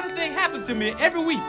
type of thing happens to me every week.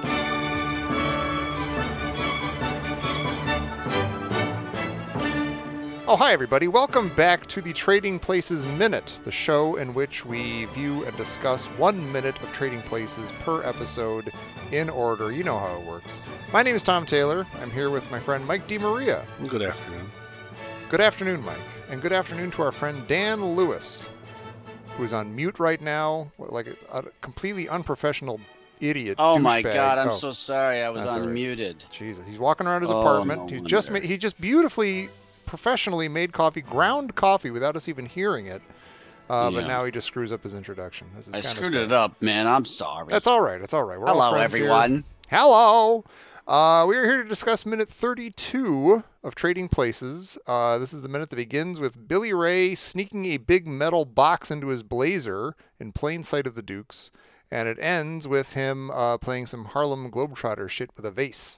Oh, hi, everybody. Welcome back to the Trading Places Minute, the show in which we view and discuss 1 minute of Trading Places per episode in order. You know how it works. My name is Tom Taylor. I'm here with my friend Mike DeMaria. Good afternoon. Good afternoon, Mike. And good afternoon to our friend Dan Lewis, who's on mute right now, like a completely unprofessional idiot. Oh my douchebag. God! I'm so sorry. I was That's all right. unmuted. Jesus, he's walking around his apartment. No He just beautifully, professionally made coffee, ground coffee without us even hearing it. But now he just screws up his introduction. This is I kinda screwed sad. it up, man. I'm sorry. That's all right. It's all right. We're all Hello, friends here. everyone. Hello. We are here to discuss minute 32 of Trading Places. This is the minute that begins with Billy Ray sneaking a big metal box into his blazer in plain sight of the Dukes, and it ends with him playing some Harlem Globetrotter shit with a vase.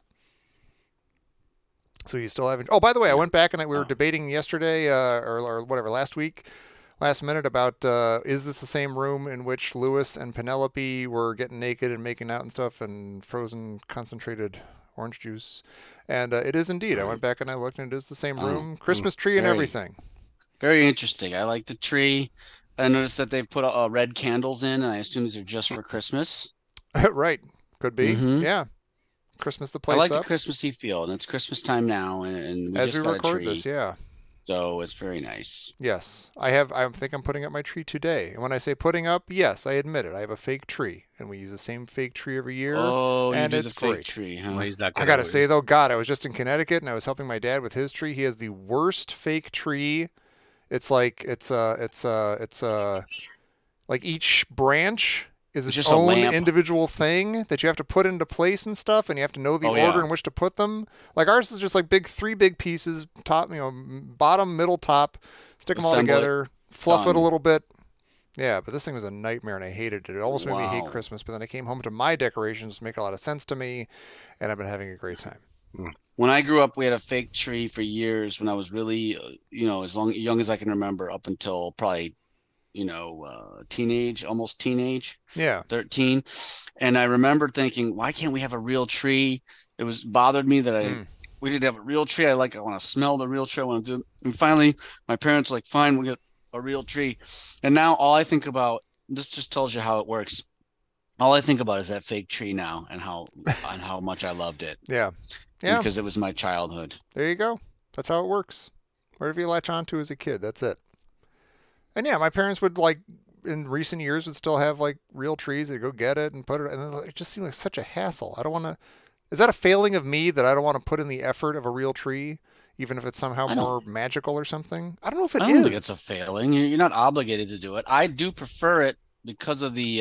So you still haven't... Oh, by the way, I went back and we were debating yesterday, or whatever, last minute about is this the same room in which Lewis and Penelope were getting naked and making out and stuff and frozen concentrated orange juice. And it is indeed. I went back and I looked and it is the same room. Christmas tree and everything. Very interesting. I like the tree. I noticed that they put red candles in, and I assume these are just for Christmas. Right. Could be. Mhm. Yeah. Christmas the place I like up. the Christmassy feel, and it's Christmas time now, and we As just we got a record tree, this, yeah. so it's very nice. Yes. I think I'm putting up my tree today. And when I say putting up, yes, I admit it. I have a fake tree, and we use the same fake tree every year. Oh, and you do it's the fake great. tree, huh? Well, he's not I gonna gotta lose. say though, God, I was just in Connecticut and I was helping my dad with his tree. He has the worst fake tree. It's like like each branch is its Just a own lamp. individual thing that you have to put into place and stuff, and you have to know the Oh, order yeah. in which to put them. Like ours is just like three big pieces, top, bottom, middle, top. Stick them all Assemble it. together, fluff it a Done. little bit. Yeah, but this thing was a nightmare, and I hated it. It almost made me hate Wow. Christmas. But then I came home to my decorations, which make a lot of sense to me, and I've been having a great time. When I grew up, we had a fake tree for years when I was really, as young as I can remember, up until probably, almost teenage, Yeah. 13. And I remember thinking, why can't we have a real tree? It was bothered me that we didn't have a real tree. I want to smell the real tree. I want to do it. And finally, my parents were like, fine, we'll get a real tree. And now all I think about, this just tells you how it works. All I think about is that fake tree now and how much I loved it. Yeah. Yeah. Because it was my childhood. There you go. That's how it works. Whatever you latch onto as a kid, that's it. And yeah, my parents would in recent years would still have real trees. They'd go get it and put it, and it just seemed like such a hassle. I don't want to. Is that a failing of me that I don't want to put in the effort of a real tree, even if it's somehow more magical or something? I don't know if it is. I don't think it's a failing. You're not obligated to do it. I do prefer it because of the.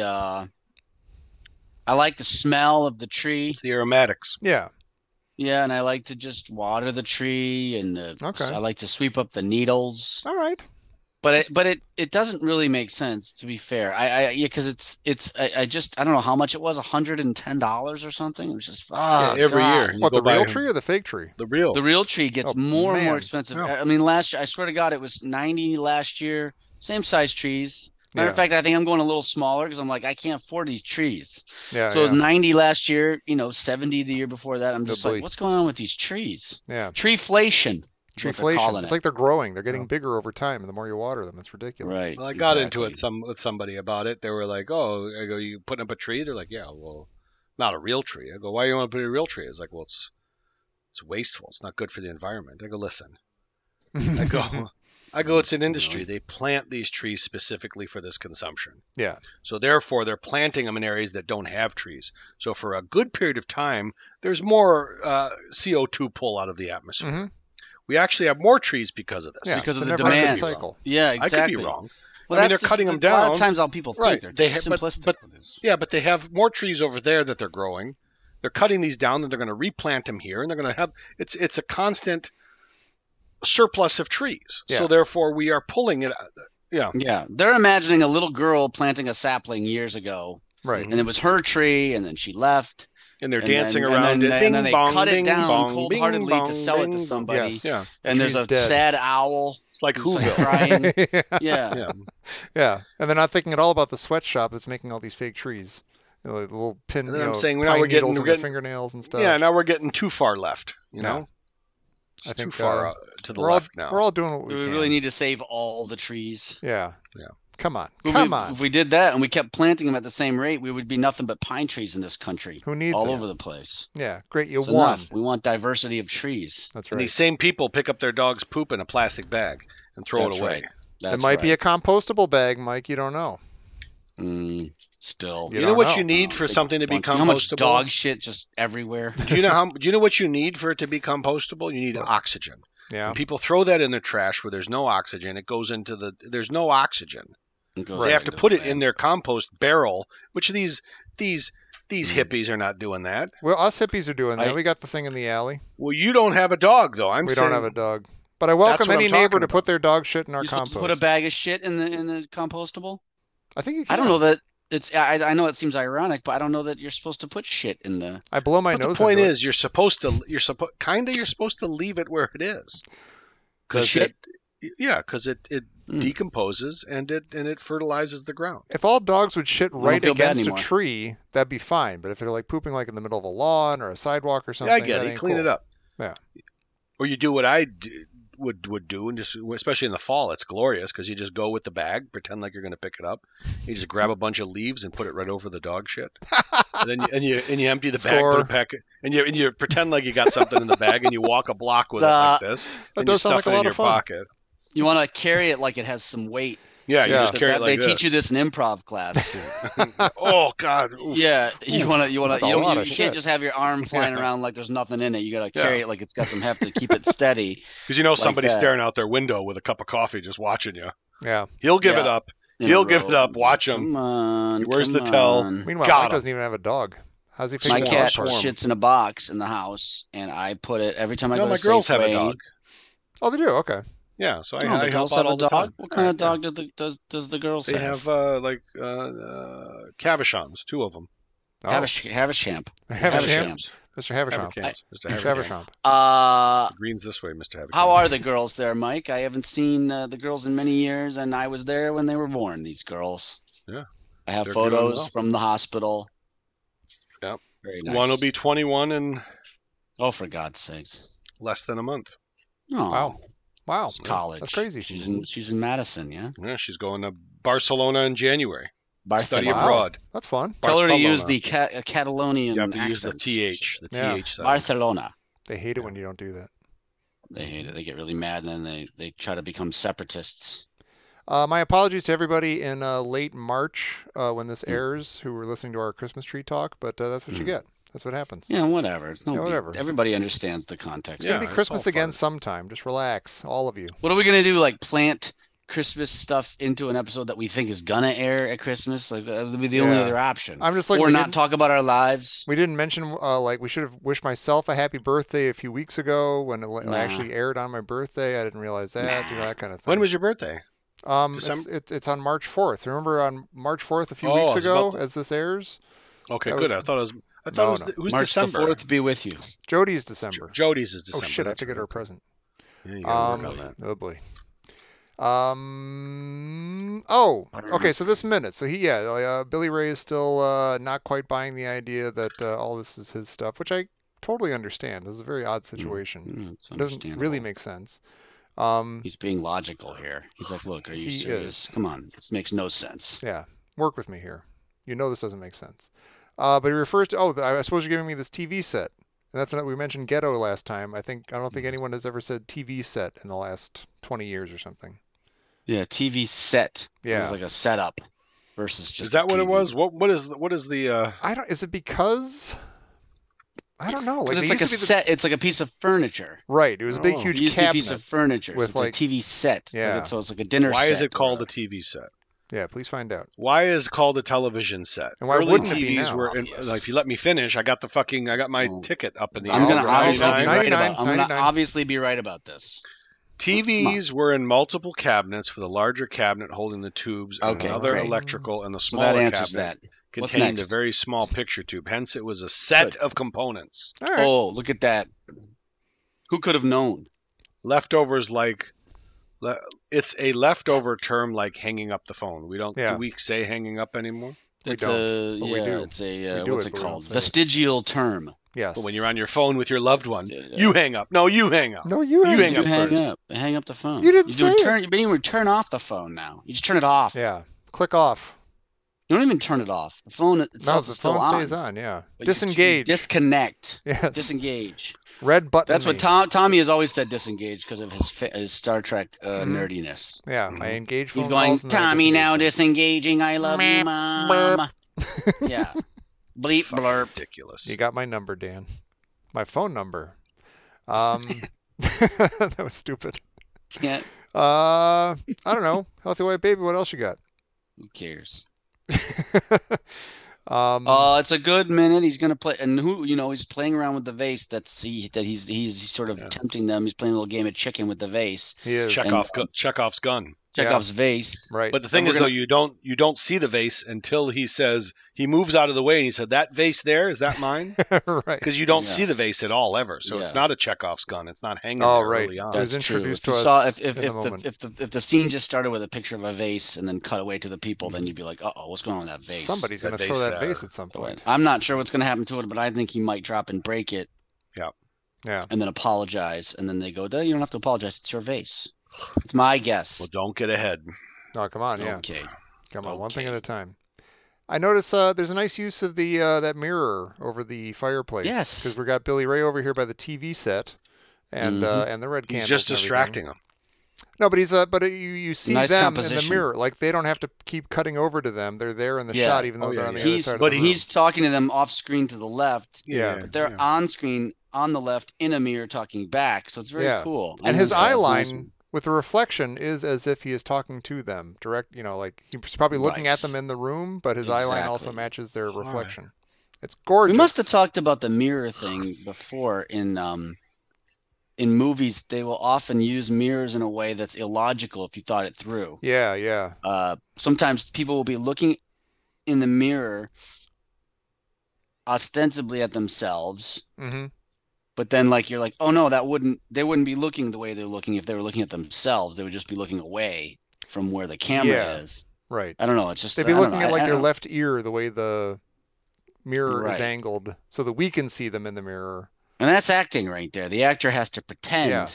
I like the smell of the tree. It's the aromatics. Yeah. Yeah, and I like to just water the tree, and Okay. I like to sweep up the needles. All right. But it doesn't really make sense, to be fair. Because I don't know how much it was, $110 or something. It was just Every year. You What, go the buy real them. tree or the fake tree? The real. the real tree gets Oh, more and man. more expensive. Yeah. I mean, last year, I swear to God, it was $90 last year. Same size trees. Matter of Yeah. fact, I think I'm going a little smaller because I'm like, I can't afford these trees. Yeah. So it was 90 last year, 70 the year before that. I'm just Good like, boy. what's going on with these trees? Yeah. Treeflation. is what they're Treeflation. calling It's it. like they're growing. They're getting bigger over time, and the more you water them, it's ridiculous. Right. Well, I got into exactly. it with somebody about it. They were like, "Oh, I go, you putting up a tree?" They're like, "Yeah, well, not a real tree." I go, "Why do you want to put a real tree?" It's like, "Well, it's wasteful. It's not good for the environment." I go, "Listen." I go, it's an industry. Really? They plant these trees specifically for this consumption. Yeah. So therefore, they're planting them in areas that don't have trees. So for a good period of time, there's more CO2 pull out of the atmosphere. Mm-hmm. We actually have more trees because of this. Yeah. Because it's of a the never-ending demand. cycle. Yeah, I exactly. could be wrong. Well, I mean, that's they're cutting them A lot down. of times, how people think Right. they're They just have- simplistic. but- Yeah, but they have more trees over there that they're growing. They're cutting these down, and they're going to replant them here, and they're going to have it's a constant surplus of trees. Yeah. So therefore, we are pulling it. Yeah. Yeah, they're imagining a little girl planting a sapling years ago, Right. and it was her tree, and then she left. And they're And dancing then- around and it. then- Bing, and then they bong, cut it bing, down bong, cold-heartedly bing, to sell it to bing, somebody. Yes. Yeah. And there's tree's a dead. sad owl Like who's like Whoville. crying. yeah. Yeah. Yeah. Yeah. And they're not thinking at all about the sweatshop that's making all these fake trees You know, like the little pin, And then you I'm know, saying now pine we're getting- needles we're in their getting- fingernails and stuff. Yeah, now we're getting too far left. You Yeah. know, I it's think too far to the we're all left now. we're all doing what we We can. really need to save all the trees. Yeah. Yeah. Come on. If Come we, on. If we did that and we kept planting them at the same rate, we would be nothing but pine trees in this country, Who needs all it? over the place. Yeah. Great. You It's won. enough. We want diversity of trees. That's And right. these same people pick up their dog's poop in a plastic bag and throw That's it away. right. That's It might be a right. compostable bag, Mike. You don't know. Still. You You know don't what know. you need for Big something to be bunch. You know how much compostable? dog shit just everywhere? Do you know what you need for it to be compostable? You need oxygen. Yeah. When people throw that in their trash where there's no oxygen, it goes into there's no oxygen. It goes They right have to into put the it in bin. their compost barrel, which these Hmm. hippies are not doing that. Well, us hippies are doing that. I- We got the thing in the alley. Well, you don't have a dog though. We don't have a dog. But I welcome what any I'm neighbor talking to put their dog shit in our You're supposed compost. to put a bag of shit in the compostable? I think you can. I don't know that it's. I know it seems ironic, but I don't know that you're supposed to put shit in the. I blow my But nose. the point into is, you're supposed to leave it where it is. Because shit? it Mm. decomposes and it fertilizes the ground. If all dogs would shit don't right feel bad against a anymore. tree, that'd be fine. But if they're like pooping like in the middle of a lawn or a sidewalk or Yeah, something, I get that it. ain't Clean cool. it up. Yeah. Or you do what I would do, and just especially in the fall, it's glorious because you just go with the bag, pretend like you're going to pick it up. You just grab a bunch of leaves and put it right over the dog shit. And then you empty the bag, Score. put it back, and you pretend like you got something in the bag, and you walk a block with it like this, That and you does sound stuff like a it in lot your of fun. pocket. You want to carry it like it has some weight. Yeah, Yeah. you just carry it They like teach you this in improv class. Oh God! Oof. Yeah, you want to. That's a You, lot you of can't shit. just have your arm flying Yeah. around like there's nothing in it. You got to Yeah. carry it like it's got some heft to keep it steady. Because you know somebody's that. staring out their window with a cup of coffee, just watching you. Yeah. He'll give it Yeah. up. in He'll a give row. it up. Watch him. Come on. Where's the come tell? on. Meanwhile, Got Mike him. doesn't even have a dog. How's he My fixing cat dog porn? shits in a box in the house, and I put it every time I No, go my to girls have a Safeway. dog. Oh, they do. Okay. Yeah, so No, I the help girls out have a all the dog. time. What kind of Yeah. dog does the girls They have? have Cavachons, 2 of them. Oh. Havisham. Havisham. Mr. Havisham. Mr. Mr. Haverkamp. Havisham. Greens this way, Mr. Haverkamp. How are the girls there, Mike? I haven't seen the girls in many years, and I was there when they were born. These girls. Yeah. I have They're doing photos well. from the hospital. Yep. Very nice. One will be 21 in Oh, for God's sakes! less than a month. Oh, Wow. Wow. it's college. That's crazy. She's in Madison, yeah. Yeah, she's going to Barcelona in January. Study Barcelona. Wow. abroad. That's fun. Tell her to Barcelona. use the Catalonian You have to use accent. the TH. The Yeah. TH sound. Barcelona. They hate it when you don't do that. They hate it. They get really mad, and then they try to become separatists. My apologies to everybody in late March when Hmm. this airs who were listening to our Christmas tree talk, but that's what you get. That's what happens. Yeah, whatever. It's no Yeah, big- whatever. Everybody understands the context. It's going to Yeah, be it's Christmas all again fun. sometime. Just relax, all of you. What are we gonna do? Like plant Christmas stuff into an episode that we think is gonna air at Christmas? Like that would be the only Yeah. other option. I'm just like, or we not didn't- talk about our lives. We didn't mention like we should have wished myself a happy birthday a few weeks ago when it Nah. actually aired on my birthday. I didn't realize that, you know, that kind of thing. When was your birthday? it's, December? it's on March 4th. Remember on March 4th a few Oh, weeks I was ago about to- as this airs? Okay, That good. was- I thought it was. I thought No, it was. no. Who's March December? the 4th be with you. Jody's December. Jody's is Oh December. shit! I have that's to get right. her a present. Yeah, you gotta work on that. Oh boy. Oh, okay. So this minute. So Billy Ray is still not quite buying the idea that all this is his stuff, which I totally understand. This is a very odd situation. It's It doesn't really understandable. make sense. He's being logical here. He's like, "Look, are you He serious? is. Come on, this makes no sense." Yeah, work with me here. You know this doesn't make sense. But he refers to I suppose you're giving me this TV set, and that's we mentioned ghetto last time. I don't think anyone has ever said TV set in the last 20 years or something. Yeah, TV set. Yeah. It's like a setup versus just. Is that a what it TV. was? What is the? I don't. Is it because? I don't know. Like It's they like a used to be set. It's like a piece of furniture. right. It was a big, Oh. huge It used to be a cabinet. piece of furniture. with, It's like- a TV set. Yeah. So it's like a dinner Why set. is it called or a TV set? Yeah, please find out. Why is it called a television set? And why Early wouldn't it be TVs now? were Obvious. like, if you let me finish, I got my Oh. ticket up in the I'm air. gonna Oh, obviously be 99, right about. I'm 99. gonna obviously be right about this. TVs were in multiple cabinets, with a larger cabinet holding the tubes and Okay, another great. electrical, and the So smaller that answers cabinet that. What's contained a next? very small picture tube. Hence, it was a set Good. of components. All right. Oh, look at that. Who could have known? Leftovers it's a leftover term like hanging up the phone. Do we say hanging up anymore? It's don't, but we do. It's a We do what's it, it but we don't called? say it. Vestigial term. Yes. But when you're on your phone with your loved one, Yeah. you hang up. No, you hang up. No, you hang hang You up hang first. up. Hang up the phone. You didn't do say it. turn. You even turn off the phone now. You just turn it off. Yeah. Click off. You don't even turn it off. The phone No, itself the is still phone on. stays on. Yeah. But you Disengage. disconnect. Yes. Disengage. Red button. That's what me. Tommy has always said. Disengage because of his Star Trek Mhm. nerdiness. Yeah. Mhm. I engage phone He's going, calls and then I Tommy, now disengage disengaging. I love you, Mom. Yeah. Bleep Fucking blurp. ridiculous. them. You got my number, Dan. My phone number. That was stupid. Yeah. I don't know. Healthy White Baby. What else you got? Who cares? Um, It's a good minute. He's gonna play, and he's playing around with the vase. He's sort of Yeah. tempting them. He's playing a little game of chicken with the vase. he is Chekhov's gun. Chekhov's vase. right. But the thing we're is, though, you don't see the vase until he says he moves out of the way and he said, "That vase there, is that mine?" right. Because you don't Yeah. see the vase at all ever, so it's Yeah. not a Chekhov's gun. It's not hanging Oh, there right. early on. It was That's true. introduced If to you saw us if in the moment. if the scene just started with a picture of a vase and then cut away to the people, then you'd be like, "Uh-oh, what's going on with that vase?" Somebody's That going to throw vase that there. vase at some point. I'm not sure what's going to happen to it, but I think he might drop and break it Yeah. and then apologize, and then they go, "You don't have to apologize. It's your vase." It's my guess. Well, don't get ahead. Oh, come on. Yeah. Okay. Come on. One thing Okay. at a time. I notice there's a nice use of the that mirror over the fireplace. Yes. Because we got Billy Ray over here by the TV set, and and the red He's candles. just and everything. distracting him. No, but you see Nice them in the composition. mirror. Like they don't have to keep cutting over to them. They're there in the Yeah. shot, even though Oh, they're yeah, on the yeah. other He's side of but the room. he's talking to them off screen to the left, Yeah. but they're on screen on the left in a mirror talking back. So it's very Yeah. cool. And his it's eye nice. line with the reflection is as if he is talking to them direct. Like he's probably looking Right. at them in the room, but his eye line also Exactly. matches their right. reflection. It's gorgeous. We must have talked about the mirror thing before in movies. They will often use mirrors in a way that's illogical if you thought it through. Yeah, yeah. Sometimes people will be looking in the mirror ostensibly at themselves, Mm-hmm. but then you're like, oh no, they wouldn't be looking the way they're looking if they were looking at themselves. They would just be looking away from where the camera Yeah. is. Right. I don't know. It's just They'd be I don't looking know. at like I their don't- left ear, the way the mirror is Right. angled, so that we can see them in the mirror. And that's acting right there. The actor has to pretend. Yeah.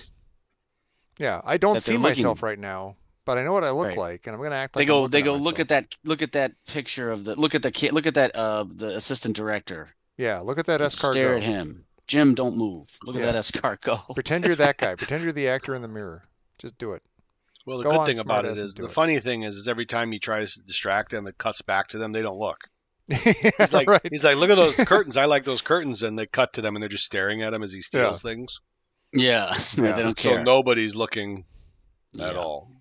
Yeah, I don't That see they're myself looking- right now, but I know what I look Right. like, and I'm going to act They like go. I'm looking They go. myself. Look at that picture of the. Look at the kid. Look at that. The assistant director. Yeah, look at that escargot. Stare at him. Jim, don't move. Look Yeah. at that escargot. Pretend you're that guy. Pretend you're the actor in the mirror. Just do it. Well, the Go good on, thing about smartass, it and is do the it. funny thing is every time he tries to distract them, it cuts back to them. They don't look. He's Like he's like, look at those curtains. I like those curtains, and they cut to them, and they're just staring at him as he steals things. Yeah. Yeah. They don't So care. nobody's looking at Yeah. all.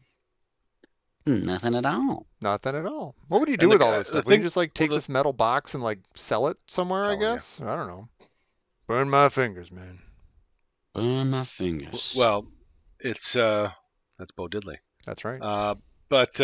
Nothing at all. Nothing at all. What would you do And with the all guy- this the stuff? Would you thing- just take well, this metal box and sell it somewhere? I Telling you. guess. I don't know. Burn my fingers, man. Burn my fingers. Well, it's that's Bo Diddley. That's right. But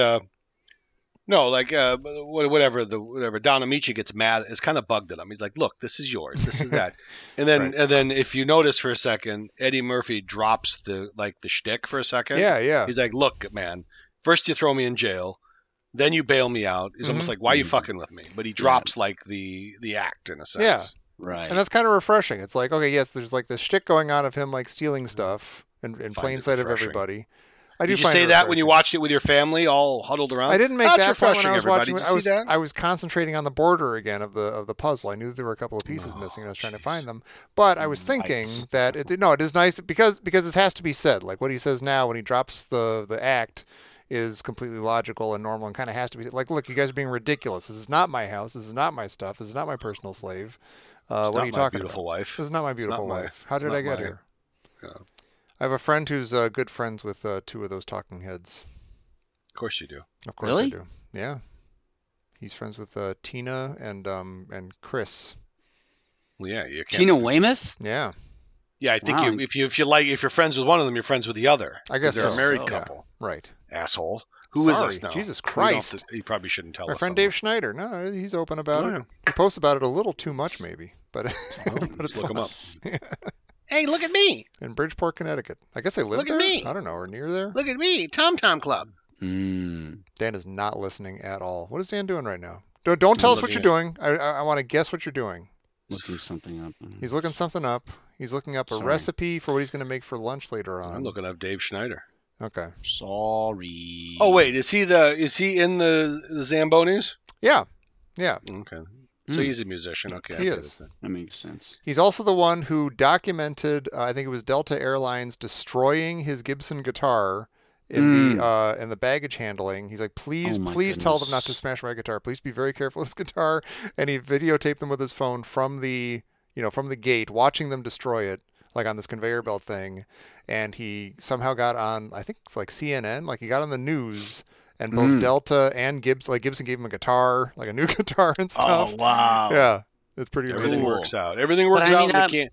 no, whatever Don Amici gets mad, is kind of bugged at him. He's like, "Look, this is yours. This is that." And then Right. and then if you notice for a second, Eddie Murphy drops the shtick for a second. Yeah, yeah. He's like, "Look, man, first you throw me in jail, then you bail me out." He's almost like, "Why are you fucking with me?" But he drops the act in a sense. Yeah. right. And that's kind of refreshing. It's like, okay, yes, there's this shtick going on of him stealing stuff in plain it sight of refreshing. everybody. I do Did you find say it that when you refreshing. watched it with your family, all huddled around? I didn't make That's that point when refreshing, I was everybody. watching. Did you see that? I was concentrating on the border again of the puzzle. I knew that there were a couple of pieces missing. And I was trying to find them, but I was thinking Nice. that it is nice because it has to be said. Like what he says now when he drops the act is completely logical and normal and kind of has to be like, look, you guys are being ridiculous. This is not my house. This is not my stuff. This is not my personal slave. What are you talking beautiful about? wife. This is not my beautiful my- wife. How did not I get my- here? Yeah. I have a friend who's good friends with two of those talking heads. Of course you do. Of course Really? I do. Yeah. He's friends with Tina and Chris. Well, yeah, you can't. Tina Weymouth? Yeah. Yeah, I think Wow. if you're friends with one of them, you're friends with the other. I guess they're so. a married So. couple. Right. Asshole. Who is Sorry. this now? Jesus We don't have Christ. to- You probably shouldn't tell My us. friend Dave Schneider. No, he's open about Oh, it. yeah. He posts about it a little too much, maybe, but, but it's Look him fun. up. Hey, look at me! In Bridgeport, Connecticut. I guess they live Look there. at me. I don't know, or near there. Look at me, Tom Tom Club. Mm. Dan is not listening at all. What is Dan doing right now? Don't tell us what looking you're doing. I want to guess what you're doing. Looking something up. He's looking something up. He's looking up a Sorry. recipe for what he's going to make for lunch later on. I'm looking up Dave Schneider. Okay. Sorry. Oh wait, is he in the Zambonis? Yeah. Okay. So he's a musician. Okay. He I get is. it then. That makes sense. He's also the one who documented, I think it was Delta Airlines destroying his Gibson guitar in the baggage handling. He's like, please tell them not to smash my guitar. Please be very careful with this guitar. And he videotaped them with his phone from the gate, watching them destroy it, like on this conveyor belt thing. And he somehow got on, I think it's like CNN, like he got on the news. And both Delta and Gibson gave him a guitar, like a new guitar and stuff. Oh, wow. Yeah, it's pretty Everything cool. works out. Everything works out.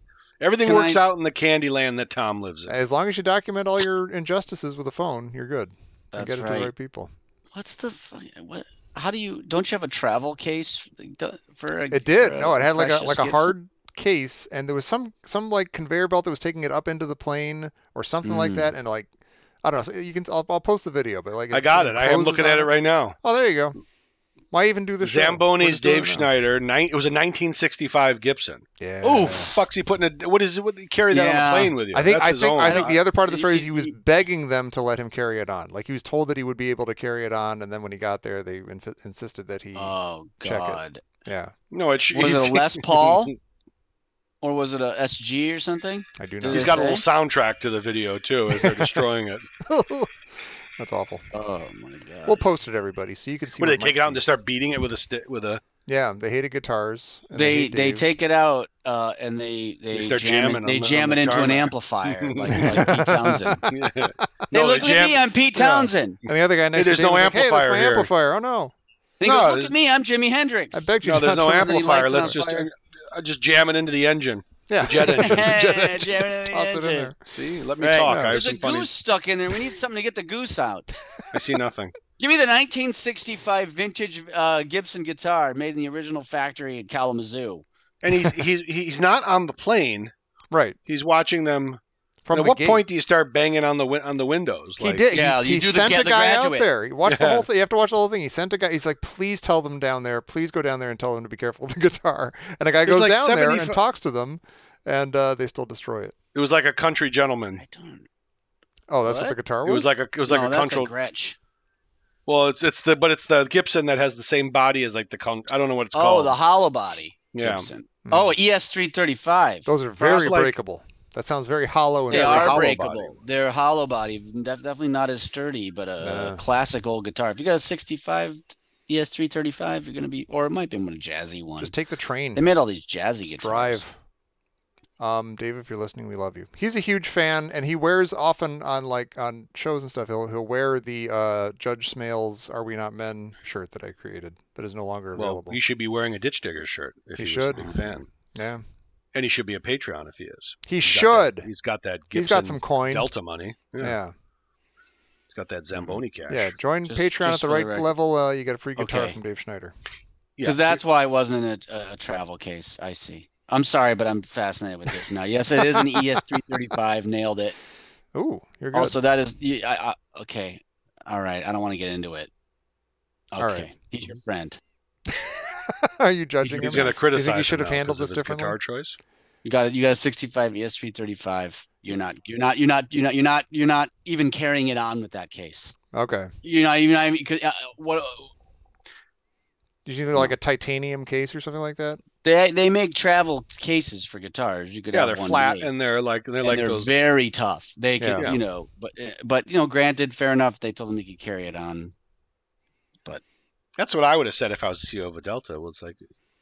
Out in the candy land that Tom lives in. As long as you document all your injustices with a phone, you're good. That's get it to right. the right people. What's the what? How do you? Don't you have a travel case for a? It did. for It had like Precious a Gibson? hard case, and there was some like conveyor belt that was taking it up into the plane or something like that, and like. I don't know. You can. I'll post the video, but like I got it. I am looking at it right now. Oh, there you go. Why even do the show? Zambonis, Dave Schneider. It was a 1965 Gibson. Yeah. Oof. Fuck's he putting it? What is it? What you carry that on the plane with you? I think the other part of the story is He- he was begging them to let him carry it on. Like he was told that he would be able to carry it on, and then when he got there, they insisted that he. Oh check it. God. Yeah. No, Was it a Les Paul? Or was it a SG or something? I do know. He's got a little soundtrack to the video too, as they're destroying it. That's awful. Oh my God. We'll post it, everybody, so you can see. What do they what take it Mike out and just sees. start beating it with a stick? With a Yeah, they hated guitars. And They hate Dave. take it out and they start jamming they on the- jam on it the into an Garmin. amplifier like Pete Townsend. Yeah. Hey, No, look they at jam- me, I'm Pete Townsend. And the other guy next Hey, to there's Dave no was like, "Hey, that's amplifier my here." amplifier." Oh no! He No, goes, look at me, I'm Jimi Hendrix. I begged you No, there's not no to. And he amplifier. lights it Let's on fire. just jam it into the engine. Yeah, jet engine. Yeah, jam it in the Toss it in engine. there. See, let me Right. talk. Yeah. I have There's a some funny. goose stuck in there. We need something to get the goose out. I see nothing. Give me the 1965 vintage Gibson guitar made in the original factory in Kalamazoo. And he's not on the plane. right. He's watching them. From At the what gate. point do you start banging on the windows? He did. Yeah, he you do the sent a the guy out graduate. there. He watched the Yeah. whole thing. You have to watch the whole thing. He sent a guy. He's like, please tell them down there. Please go down there and tell them to be careful with the guitar. And a guy There's goes like down there 75 and talks to them, and they still destroy it. It was like a country gentleman. I don't. Oh, that's what, What? the guitar It was. was like a No, that's country. a Gretsch. Well, it's the Gibson that has the same body as like the I don't know what it's Oh, called. the hollow body Yeah. Gibson. Oh, ES335. Those are very like- breakable. That sounds very hollow. And They Yeah, they're are hollow breakable. body. They're hollow body. Definitely not as sturdy, but a classic old guitar. If you got a 65 ES335, you're going to be, or it might be one jazzy one. Just take the train. They made all these jazzy guitars. Drive. Dave, if you're listening, we love you. He's a huge fan, and he wears often on shows and stuff. He'll wear the Judge Smales "Are We Not Men" shirt that I created that is no longer Well, available. he should be wearing a Ditch Digger shirt if He he should. was a big fan. Yeah, And he should be a Patreon if he is. he He's should. got that Gibson He's got some coin. Delta money. Yeah, He's got that Zamboni cash. yeah. Join Just- Patreon just at the for the right record. level. You get a free guitar Okay. from Dave Schneider. Because that's why it wasn't a travel case. I see. I'm sorry, but I'm fascinated with this now. Yes, it is an ES335. Nailed it. Ooh, you're good. Also, that is okay. All right. I don't want to get into it. Okay. All right. He's your friend. Are you judging He's him? going to criticize. You think he should him have now handled 'cause this of his differently? Guitar choice. You got a 65 ES335. You're not even carrying it on with that case. Okay. You're not even. What Did you think like a titanium case or something like that? they make travel cases for guitars. You could Yeah, have they're one flat made. and they're like And they're those. very tough. They could, Yeah. but granted, fair enough. They told them they could carry it on. That's what I would have said if I was the CEO of a Delta. Well, it's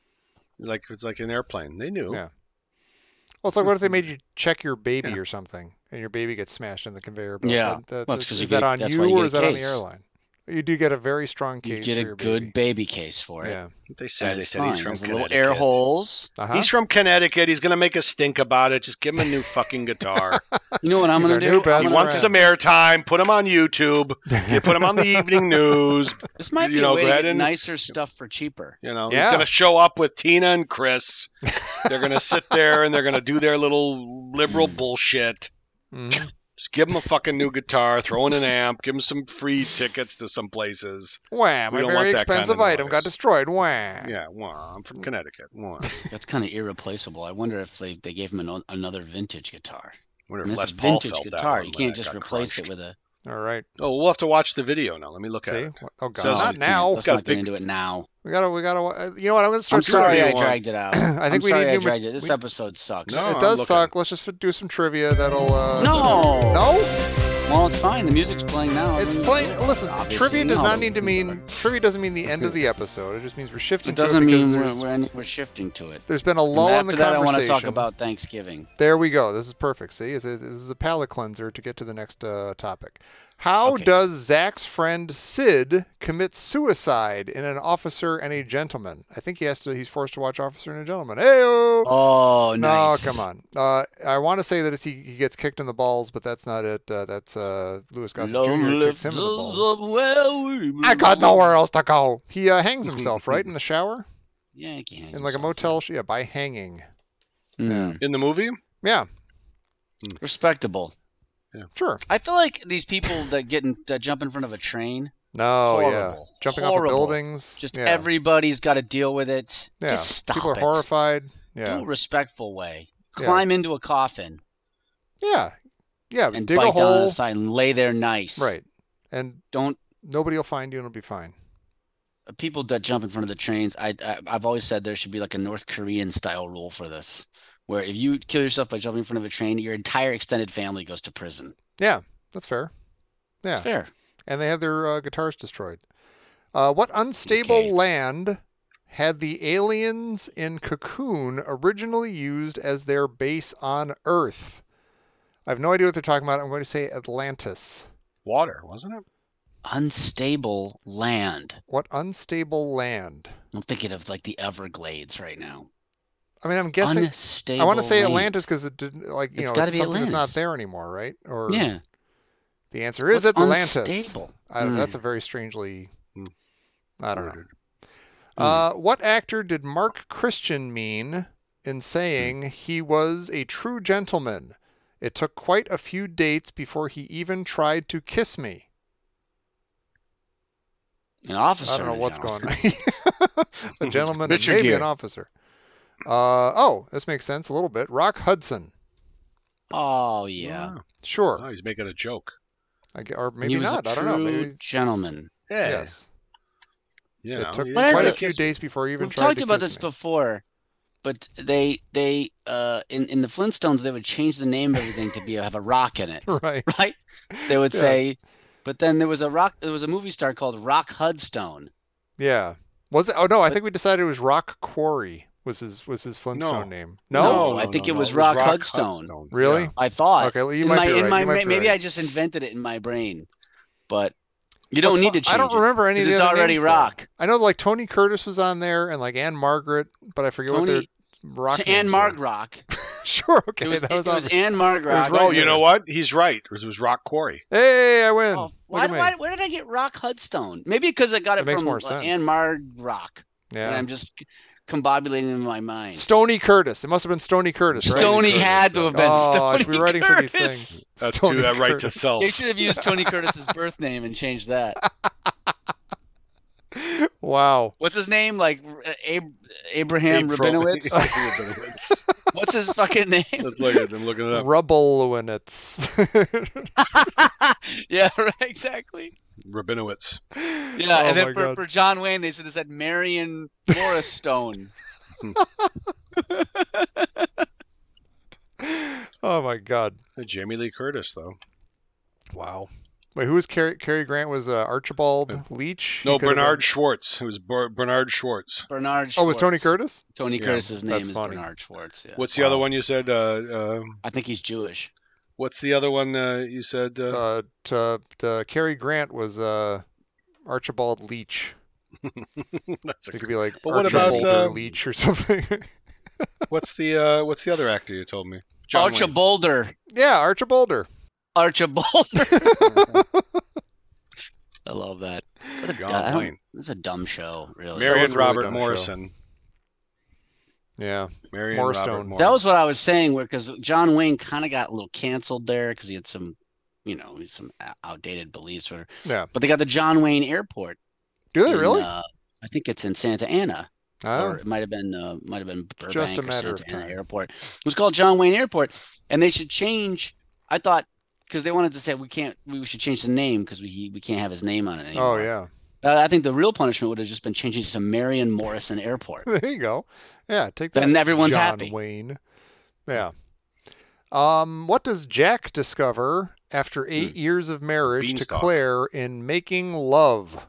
like an airplane. They knew. Yeah. Well, it's like what if they made you check your baby or something, and your baby gets smashed in the conveyor belt? Yeah. Well, Well, it's 'cause is you that get- on that's you why you or get is a that on the case. airline? You do get a very strong You case. get for a your good baby case for it. Yeah. They said That's he's fine. from There's little Connecticut. air holes. Uh-huh. He's from Connecticut. He's gonna make a stink about it. Just give him a new fucking guitar. You know what I'm He's going to our do? new best He I'm wants gonna- some airtime. Put him on YouTube. You put him on the evening news. This might be you know, a way go to ahead get and- nicer stuff for cheaper. You know, Yeah. he's gonna show up with Tina and Chris. They're gonna sit there and they're gonna do their little liberal bullshit. Mhm. Just give him a fucking new guitar, throw in an amp, give him some free tickets to some places. Wham! We My don't very want that kind expensive of item noise. got destroyed. Wham! Yeah, well, I'm from Connecticut. Well, That's kind of irreplaceable. I wonder if they gave him another vintage guitar. wonder And if it's Les a Paul vintage felt that guitar. one You when can't that just got replace crunched. it with a. All right. Oh, we'll have to watch the video now. Let me look at See? it. Oh God! Says- Not Oh, now. Let's Got a not get big- into it now. We gotta. You know what? I'm gonna I'm start doing sorry it. I you want. dragged it out. I think I'm we sorry need I new. dragged it. This episode sucks. No. It I'm does looking. suck. Let's just do some trivia. That'll. No. No. Well, it's fine. The music's playing now. It's playing. Listen, Obviously, trivia you does know not how need to mean. Trivia doesn't mean the end of the episode. It just means we're shifting. It doesn't to it because mean we're shifting to it. there's been a And lull in the after that, I conversation. want to talk about Thanksgiving. There we go. This is perfect. See, this is a palate cleanser to get to the next topic. How Okay. does Zach's friend Sid commit suicide in An Officer and a Gentleman? I think he's forced to watch Officer and a Gentleman. Hey-o! Oh, No, nice. come on. I want to say that he gets kicked in the balls, but that's not it. That's Louis Gossett Jr. kicks him in the balls. I got nowhere else to go. He hangs himself, right, in the shower? Yeah, you can hang In like a yourself, motel? Yeah, by hanging. yeah. In the movie? Yeah, Respectable. sure. I feel like these people that jump in front of a train, No, yeah. Horrible. Jumping off of Horrible. buildings. just yeah. everybody's got to deal with it. Yeah. Just stop People are it. horrified. Do Yeah. it a respectful way. Yeah. Climb into a coffin Yeah. Yeah. and dig a bite down on hole. the side and lay there nice. Right. And Don't nobody will find you and it'll be fine. people that jump in front of the trains. I've always said there should be like a North Korean style rule for this, where if you kill yourself by jumping in front of a train, your entire extended family goes to prison. Yeah. That's fair. Yeah. It's fair. And they have their guitars destroyed. What unstable Okay. land had the aliens in Cocoon originally used as their base on Earth? I have no idea what they're talking about. I'm going to say Atlantis. Water, wasn't it? Unstable land. What unstable land? I'm thinking of like the Everglades right now. I mean, I'm guessing. Unstable I want to say land. Atlantis because it didn't like It's it's gotta be something that's not Atlantis. there anymore, right? Or Yeah. the answer is What's Atlantis. unstable? That's a very strangely. Hmm. I don't know. Worded. What actor did Mark Christian mean in saying he was a true gentleman? It took quite a few dates before he even tried to kiss me. An officer. I don't know and a what's going gentleman. on. A gentleman and Richard maybe Gere. an officer. This makes sense a little bit. Rock Hudson. Oh yeah. Sure. Oh, he's making a joke. Or maybe he was not. A I don't know. true Maybe. gentleman. Yeah. Yes. You It know, took he What didn't quite is a it? few days before he even We've tried talked to about kiss this me. before, but they in the Flintstones they would change the name of everything to have a rock in it, Right. right? They would Yes. say, but then there was a movie star called Rock Hudstone. Yeah. Was it? Oh no, I think we decided it was Rock Quarry was his Flintstone name. No. I think it was Rock Hudstone. Really? Yeah. I thought. Okay, well, you In might my, be in right. my, You might be maybe right. I just invented it in my brain, but you don't need to change I don't it, remember any of 'cause the it's other already names, though. Rock. I know like Tony Curtis was on there and like Anne Margaret, but I forget what their rock To names Anne were. Marg Rock. Sure, okay, It was, that it was, was on. Anne Marg Rock. right Oh, you there. know what? He's right. It was Rock Quarry. Hey, I win. Oh, Look why, at me. where did I get Rock Hudstone? Maybe because I got It it makes from more sense. Anne Marg Rock. And Yeah. I'm just combobulating in my mind. Stony Curtis. It must have been Stony Curtis, right? Stony Curtis, had to have been Oh, I Stony should be writing for these Curtis. things. That's Stony to that right to Curtis. self. They should have used Tony Curtis's birth name and changed that. Wow. What's his name? Like Abraham Rabinowitz? What's his fucking name? Let's look at it. I'm looking it up. Rubbelowitz. Yeah, right, exactly. Rabinowitz. Yeah, Oh and my then God. for John Wayne, they should have said Marion Morris Stone. Oh my God. Jamie Lee Curtis, though. Wow. Wait, who was Cary Grant? Was Archibald Leach? No, He could have Bernard been- Schwartz. It was Bernard Schwartz. Bernard Schwartz. Oh, was Tony Curtis? Tony Yeah, Curtis's name that's is funny. Bernard Schwartz. Yeah. What's the other one you said? I think he's Jewish. What's the other one you said? Cary Grant was Archibald Leach. That's It a, could be like But what about, Archibald Leach or something. what's the other actor you told me? John Wayne. Archibalder. Yeah, Archibalder. Archibalder. I love that. What a John Wayne. It's a dumb show, really. Marion was a really Robert dumb show. Morrison. Yeah. Marion Morristone. Robert Morrison. That was what I was saying, because John Wayne kind of got a little canceled there because he had some some outdated beliefs. Yeah. But they got the John Wayne Airport. Do they really? I think it's in Santa Ana. Oh. Or it might have been Burbank Just a or matter of Santa Ana time. Airport. It was called John Wayne Airport, and they should change. I thought because they wanted to say we should change the name because we can't have his name on it anymore. Oh, yeah. I think the real punishment would have just been changing it to Marion Morrison Airport. There you go. Yeah, take that. Then everyone's John happy. Wayne. Yeah. What does Jack discover after 8 years of marriage Beanstalk. to Claire in Making Love?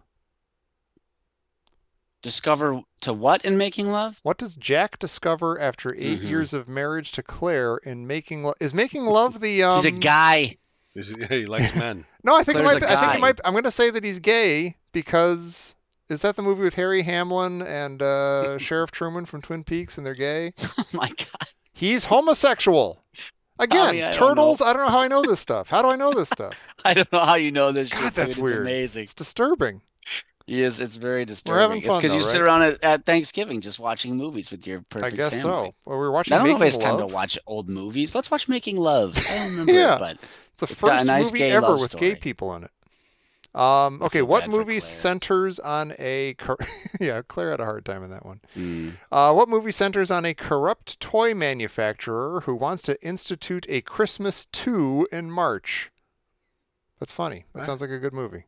Discover to what in Making Love? What does Jack discover after 8 years of marriage to Claire in Making Love? Is Making Love the He's a guy. He likes men. No, I think it Claire's might. a I think it guy. might. I'm going to say that he's gay because is that the movie with Harry Hamlin and Sheriff Truman from Twin Peaks and they're gay? Oh my God. He's homosexual. Again, yeah, I don't turtles. I don't know how I know this stuff. How do I know this stuff? I don't know how you know this. God, shit, that's dude. weird. It's amazing. It's disturbing. Yes, it's very disturbing. having It's fun, because you though, sit right? around at Thanksgiving just watching movies with your perfect I guess family. so. Well, we were watching I don't know if Making it's time to Love. watch old movies. Let's watch Making Love. I don't remember Yeah. it, but It's the It's got a first nice movie gay ever love with gay story. people in it. Okay, feel what bad for movie Claire. centers on a... yeah, Claire had a hard time in that one. mm, What movie centers on a corrupt toy manufacturer who wants to institute a Christmas 2 in March? That's funny. That sounds like a good movie.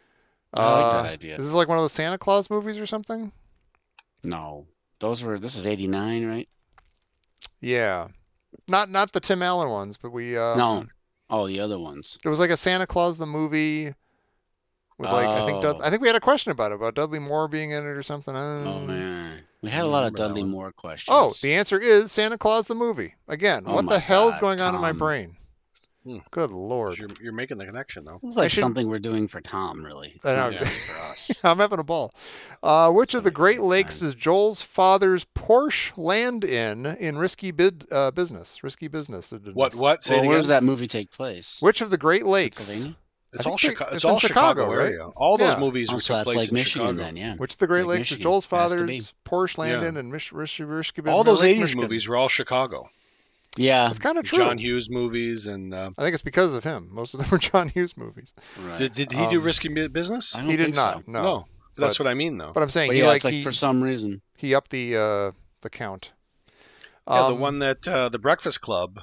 I like that idea. Is this like one of those Santa Claus movies or something? No, this is 89, right? Yeah. Not the Tim Allen ones, but we... No. Oh, the other ones. It was like a Santa Claus the movie with like Oh. I think we had a question about Dudley Moore being in it or something. Oh man, we had a lot of remember that Dudley one. Moore questions. Oh, the answer is Santa Claus the movie. Again, Oh what my the hell is God, going on in my Tom. brain? Hmm. Good lord. You're making the connection though. It's like I should- something we're doing for Tom, really. It's I know, not really for us. I'm having a ball. Which of the Great Lakes is Joel's father's Porsche land in Risky Business? Risky Business. What? Say Well, it where again. does that movie take place? Which of the Great Lakes? Pennsylvania? It's I all think Chicago. it's It's in all Chicago, Chicago right? area. All those Yeah. movies Oh, were so took that's place like in Michigan Chicago. then, yeah. Which of the Great Lake Lakes is Michigan. Joel's Has to father's Porsche land Yeah. in Risky All those Lake 80s Michigan? movies were all Chicago. Yeah. That's kind of true. John Hughes movies and I think it's because of him. Most of them were John Hughes movies. Right. did he do Risky Business? I don't He did think not. so. No. That's But- what I mean though. But I'm saying But he yeah, like it's like he, for some reason. he upped the count. Yeah, the one that the Breakfast Club.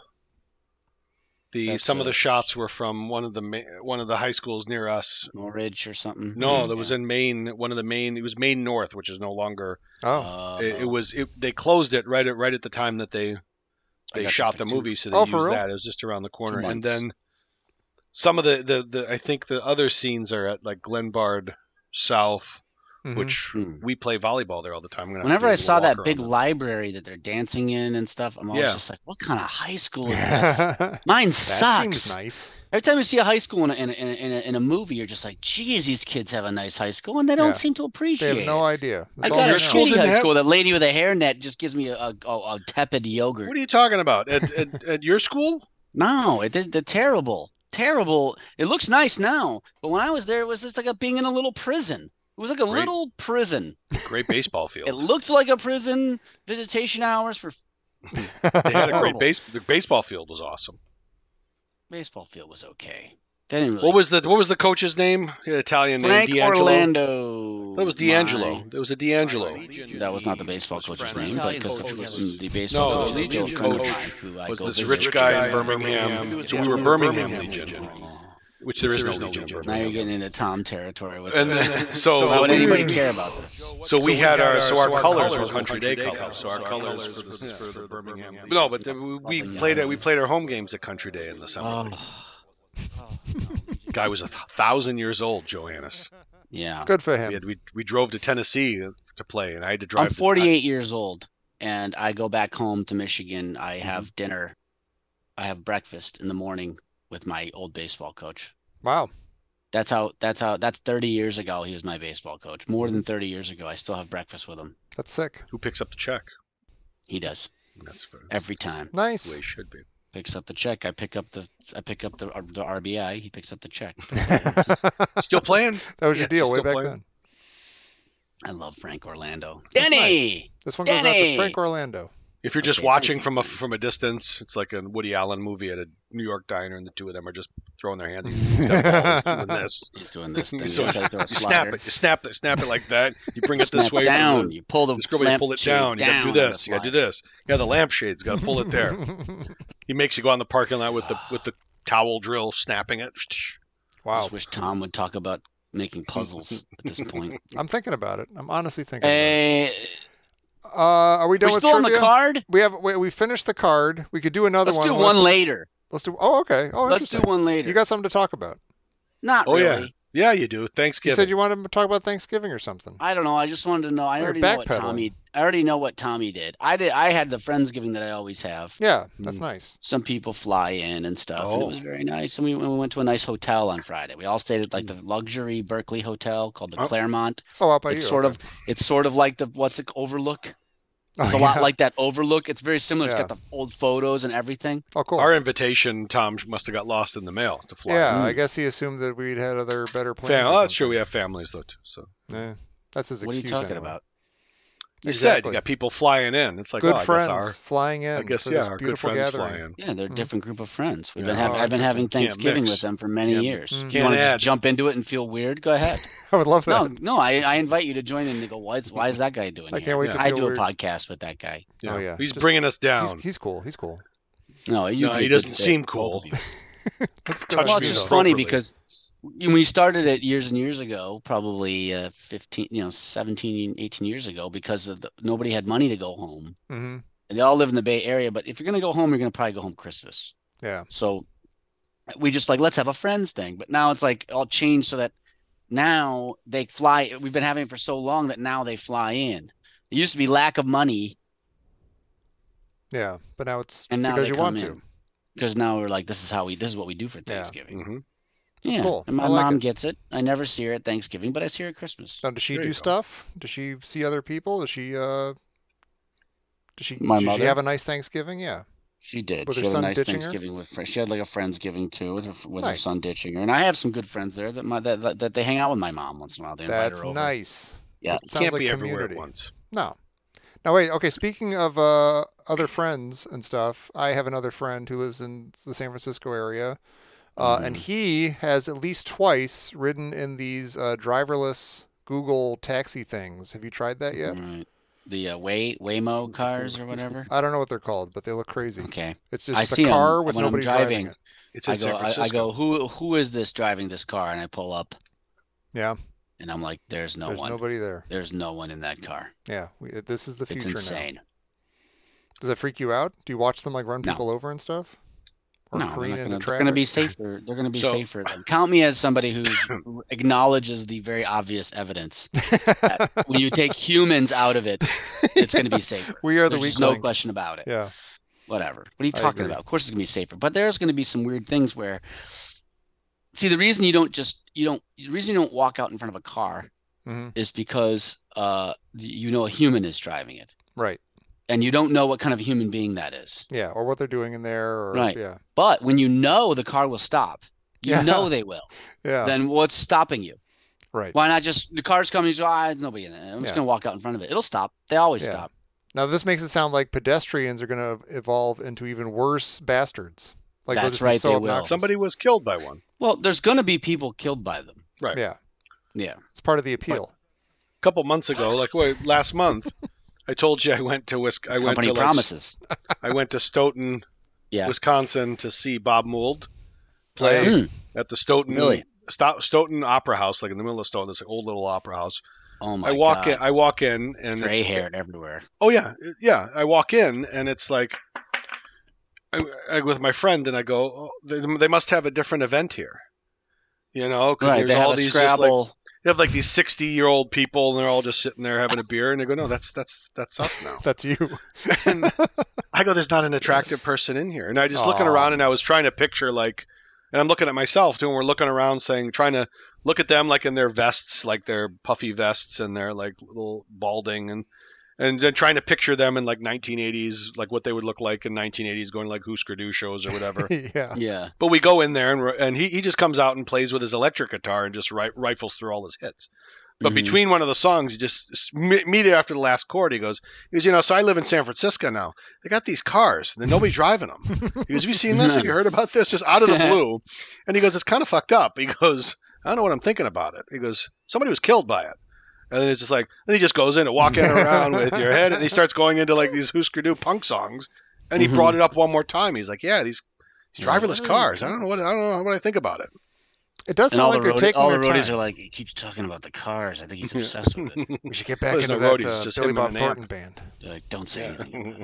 That's Some of the a- shots were from one of the high schools near us. Norwich or something. No, that was Yeah. in Maine. One of the Maine. It was Maine North, which is no longer. Oh. They closed it right at the time that they I got shot you the for two- movie, so they Oh, used for real? that. It was just around the corner, 2 and months. then some of the I think the other scenes are at like Glenbard South, Mhm. which Hmm. we play volleyball there all the time. I'm gonna have to Whenever do a I little saw that walk big around library that they're dancing in and stuff, I'm always Yeah. just like, what kind of high school is this? that Mine sucks. seems nice. Every time you see a high school in a movie, you're just like, geez, these kids have a nice high school, and they don't Yeah. seem to They appreciate have no it. idea. I That's all got they a know. school shitty didn't high have- school. That lady with a hairnet just gives me a tepid yogurt. What are you talking about? At your school? No, it did the terrible. It looks nice now, but when I was there, it was just like being in a little prison. It was like a Great. little prison. Great baseball field. It looked like a prison. Visitation hours for They had a great horrible. the baseball field was awesome. baseball field was okay. They didn't really. What was the coach's name? Italian Frank name? D'Angelo. Orlando? That was D'Angelo. It was a D'Angelo. That was not the baseball coach's name, but because the No, baseball coach the is still a Legion friend of coach mine who I was go this visit. rich guy in Birmingham. So we were Birmingham Legion, Oh, which there is no Legion. in now you're Birmingham. getting into Tom territory with And this. then, Why would we- anybody care about this? So we had our colors were Country Day colors. So our colors for the Birmingham. No, but we played our home games at Country Day in the summer. Guy was 1,000 years old, Johannes. Yeah. Good for him. We drove to Tennessee to play, and I had to drive. I'm 48 years old, and I go back home to Michigan. I have dinner. I have breakfast in the morning with my old baseball coach. Wow. That's 30 years ago. He was my baseball coach. More than 30 years ago. I still have breakfast with him. That's sick. Who picks up the check? He does That's fair. every time. the way Nice. it should be. Picks up the check. I pick up the RBI. He picks up the check. Still playing? That was your Yeah, deal way still back playing. then. I love Frank Orlando. That's Denny. This one goes out to Danny! Frank Orlando. If you're just Okay, watching thank you. from a distance, it's like a Woody Allen movie at a New York diner, and the two of them are just throwing their hands. He's doing this. He's doing this thing. So Just like throw a you snap slider. it. You snap it like that. You bring it this Snap way. down. You pull the This girl, you pull it lampshade down. You got to do on the this. You got to slider. do this. Yeah, the lampshade's got to pull it there. He makes you go out in the parking lot with the towel drill, snapping it. I Wow. just wish Tom would talk about making puzzles at this point. I'm thinking about it. I'm honestly thinking Hey, about it. Are we done we're with still on the trivia? card? We finished the card. We could do another Let's one. do one later. Let's do. Oh, okay. Oh, Let's do interesting. one later. You got something to talk about. Not Oh, yeah. really. Yeah, you do. You Thanksgiving. said you wanted to talk about Thanksgiving or something. I don't know. I just wanted to know. I You're already know what backpedaling. Tommy. I already know what Tommy did. I had the Friendsgiving that I always have. Yeah, that's nice. Some people fly in and stuff, and it Oh. was very nice. And we went to a nice hotel on Friday. We all stayed at like the luxury Berkeley hotel called the Oh. Claremont. Oh, out by It's you. sort okay. of like the what's it Overlook. It's Oh, a lot yeah. like that Overlook. It's very similar. Yeah. It's got the old photos and everything. Oh, cool. Our invitation, Tom, must have got lost in the mail to fly. Yeah, Mm. I guess he assumed that we'd had other better plans. Yeah, or well, that's true. something. We have families though too. So Yeah, that's his What are you excuse. talking anyway. about? you said Exactly. you got people flying in. It's like Good oh, I friends guess our flying in I guess for yeah, this our good beautiful friends gathering. fly in. Yeah, they're a different group of friends. Yeah. I've been having Can't Thanksgiving mix. with them for many Can't- years. Mm. You want to Can't just add. jump into it and feel weird? Go ahead. I would love that. No, I invite you to join in and go, why is that guy doing I here? can't wait to I feel do weird. a podcast with that guy. Yeah. Oh, yeah. He's Just- bringing us down. He's cool. He's cool. No, No, he doesn't seem cool. That's good. Touch Well, on it's me, you, just though. funny appropriately. because when we started it years and years ago, probably 15, 17, 18 years ago, because of nobody had money to go home. Mhm. And they all live in the Bay Area, but if you're going to go home, you're going to probably go home Christmas. Yeah. So we just like, let's have a friends thing. But now it's like all changed so that now they fly. We've been having it for so long that now they fly in. It used to be lack of money, Yeah, but now it's and now because they you come want in. to. Because now we're like, this is what we do for Thanksgiving. hmm Yeah, cool. and my I like mom it. gets it. I never see her at Thanksgiving, but I see her at Christmas. Now, does she There do you go. stuff? Does she see other people? Does she? Does My she mother? have a nice Thanksgiving? Yeah. She did. With She her had a son nice ditching her? Thanksgiving with friends. She had like a Friendsgiving too with her Nice. son ditching her. And I have some good friends there that they hang out with my mom once in a while. They invite That's her over. nice. Yeah. It sounds Can't like be community. everywhere at once. No. Now wait. Okay. Speaking of other friends and stuff, I have another friend who lives in the San Francisco area, and he has at least twice ridden in these driverless Google taxi things. Have you tried that yet? Right. The Waymo cars or whatever. I don't know what they're called, but they look crazy. Okay. It's just I a see 'em car with when I'm nobody driving. it. It's in San I Francisco. go, who is this driving this car? And I pull up Yeah. and I'm like, there's no There's one. nobody there. There's no one in that car. Yeah. This is the It's future now. insane. Does that freak you out? Do you watch them like run No. people over and stuff? Or No, careen into they're traffic? going to be safer. They're going to be So- safer. Count me as somebody who acknowledges the very obvious evidence. When you take humans out of it, it's going to be safer. We are the There's weak just no link. question about it. Yeah. Whatever. What are you I talking agree. about? Of course it's going to be safer. But there's going to be some weird things where see the reason you don't walk out in front of a car hmm is because a human is driving it. Right. And you don't know what kind of human being that is. Yeah. Or what they're doing in there. Or, Right. Yeah. But when you know the car will stop, you Yeah. know they will. Yeah. Then what's stopping you? right. Why not just the car's coming? You go, there's nobody in it. I'm just Yeah. going to walk out in front of it. It'll stop. They always Yeah. stop. Now this makes it sound like pedestrians are going to evolve into even worse bastards. Like they'll That's just be right, so they will. obnoxious. Somebody was killed by one. Well, there's going to be people killed by them. Right. Yeah. Yeah. It's part of the appeal. A couple months ago, last month, I told you I went to Company promises. I went to Stoughton, Yeah. Wisconsin to see Bob Mould play Mm. at the Stoughton Really? Stoughton Opera House, like in the middle of Stoughton. This old little opera house. Oh my I walk God. in. I walk in, and Gray it's, haired everywhere. Oh yeah. I walk in, and it's like I with my friend, and I go, oh, they must have a different event here, because Right. there's They have all a these just, Scrabble. they have like these 60-year-old people, and they're all just sitting there having a beer, and they go, no, that's us now. That's you. And I go, there's not an attractive person in here. And I just looking Aw. around, and I was trying to picture and I'm looking at myself too, and we're looking around trying to look at them like in their vests, like their puffy vests and their like little balding, and then trying to picture them in like 1980s, like what they would look like in 1980s, going to like Husker Du shows or whatever. yeah. Yeah. But we go in there, and he just comes out and plays with his electric guitar and just rifles through all his hits. But Mhm. between one of the songs, he just immediately after the last chord, he goes, so I live in San Francisco now. They got these cars, and nobody's driving them. He goes, have you seen this? Have you heard about this? Just out of the blue. And he goes, it's kind of fucked up. He goes, I don't know what I'm thinking about it. He goes, somebody was killed by it. And then it's just like, then he just goes into walking around with your head, and he starts going into like these Husker Du punk songs. And he brought it up one more time. He's like, yeah, these driverless cars. I don't know what I think about it. It does And sound like they're taking all their the roadies time. are like, he keeps talking about the cars. I think he's obsessed with it. We should get back There's into no that roadies, just Billy him Bob and an amp. Thornton band. They're like, don't say anything.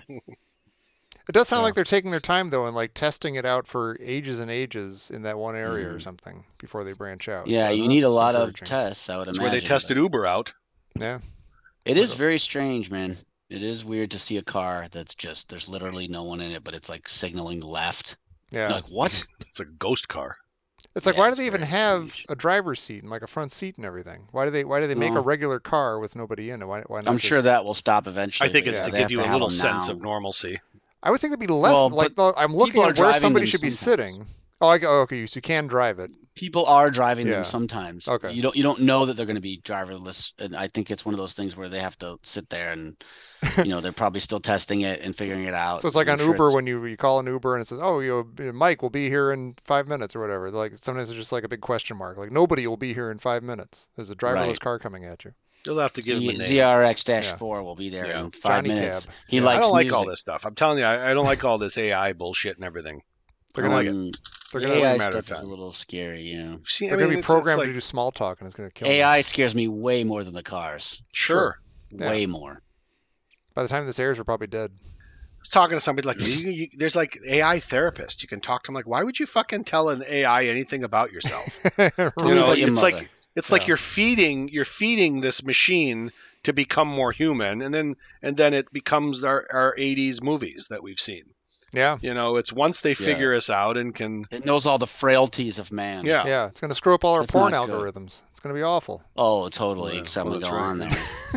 It does sound like they're taking their time though and like testing it out for ages and ages in that one area or something before they branch out. Yeah, So you that's need a lot of encouraging. tests, I would That's imagine. where they tested Uber out. Yeah. It is very strange, man. It is weird to see a car that's just, there's literally no one in it, but it's like signaling left. Yeah. You're like, what? It's a ghost car. It's like, Yeah, why do it's they even very have strange. a driver's seat and like a front seat and everything? Why do they make a Well, regular car with nobody in it? Why not I'm sure just- that will stop eventually. I think but it's Yeah, to they give have you to a have little them sense now. of normalcy. I would think there'd be less. Well, like but I'm looking people are at where driving somebody them should be sometimes. sitting. Okay, so you can drive it. People are driving Yeah. them sometimes. Okay. You don't know that they're going to be driverless, and I think it's one of those things where they have to sit there and they're probably still testing it and figuring it out. So it's like I'm on sure Uber when you call an Uber and it says, "Oh, Mike will be here in 5 minutes" or whatever. Like sometimes it's just like a big question mark. Like nobody will be here in 5 minutes. There's a driverless Right. car coming at you. You'll have to give him a name. ZRX-4 will be there Yeah. in 5 Johnny minutes. Cab. He Yeah. I likes don't like music. all this stuff. I'm telling you, I don't like all this AI bullshit and everything. They're gonna The gonna- AI matter of stuff is time. a little scary, yeah. See, they're gonna be it's programmed like, to do small talk and it's gonna kill them. AI scares me way more than the cars. sure. Yeah. Way more. By the time this airs, we're probably dead. I was talking to somebody like there's like AI therapists. You can talk to them like, why would you fucking tell an AI anything about yourself? Tell me about your it's mother. like Yeah. you're feeding this machine to become more human, and then it becomes our 80s movies that we've seen. Yeah. It's once they figure us out and can. It knows all the frailties of man. Yeah. Yeah. It's gonna screw up all our It's porn not good. algorithms. It's gonna be awful. Oh, totally. Yeah, Except well, we go that's right. on there.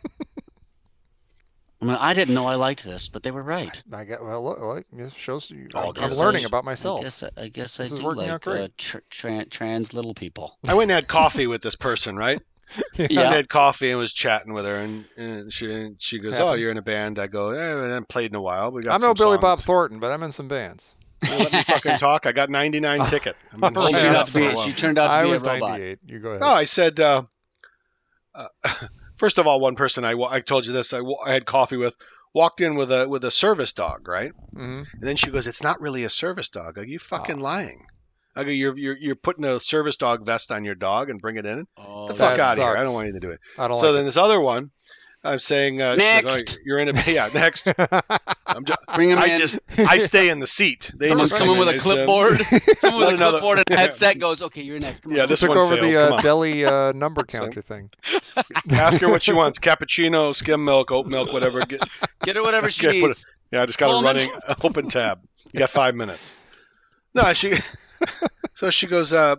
I mean, I didn't know I liked this, but they were right. I get look, it shows you. Oh, I'm guess learning I- about myself. I guess I This is do working out like great. trans little people. I went and had coffee with this person, right? I Yeah. had coffee and was chatting with her, and she goes, "Oh, Happens. you're in a band." I go, "I haven't played in a while. We got I'm no some Billy Bob songs." Thornton, but I'm in some bands. You let me fucking talk. I got 99 ticket. I've been All holding right. it She turned up out to for a be. while. She turned out to I be a was robot. 98. You go ahead. No, I said, first of all, one person I told you this. I had coffee with walked in with a service dog, right? hmm And then she goes, "It's not really a service dog. Are you fucking lying?" I go, "You're putting a service dog vest on your dog and bring it in? Oh, The fuck That out of here! I sucks. don't want you to do it." I don't So like then this other one, I'm saying, she's like, Next. "Oh, you're in a yeah next." it. I'm just, bring him I in. just I stay in the seat. They Someone, just- someone with a it's, clipboard. Someone with a another- clipboard and a headset goes, "Okay, you're next. Come on." Yeah, this Took one over failed. the Come on. deli number counter thing. Ask her what she wants: cappuccino, skim milk, oat milk, whatever. Get her whatever she Okay, put needs. Yeah, I just got a Pullman. running open tab. You got 5 minutes. No, so she goes, oh,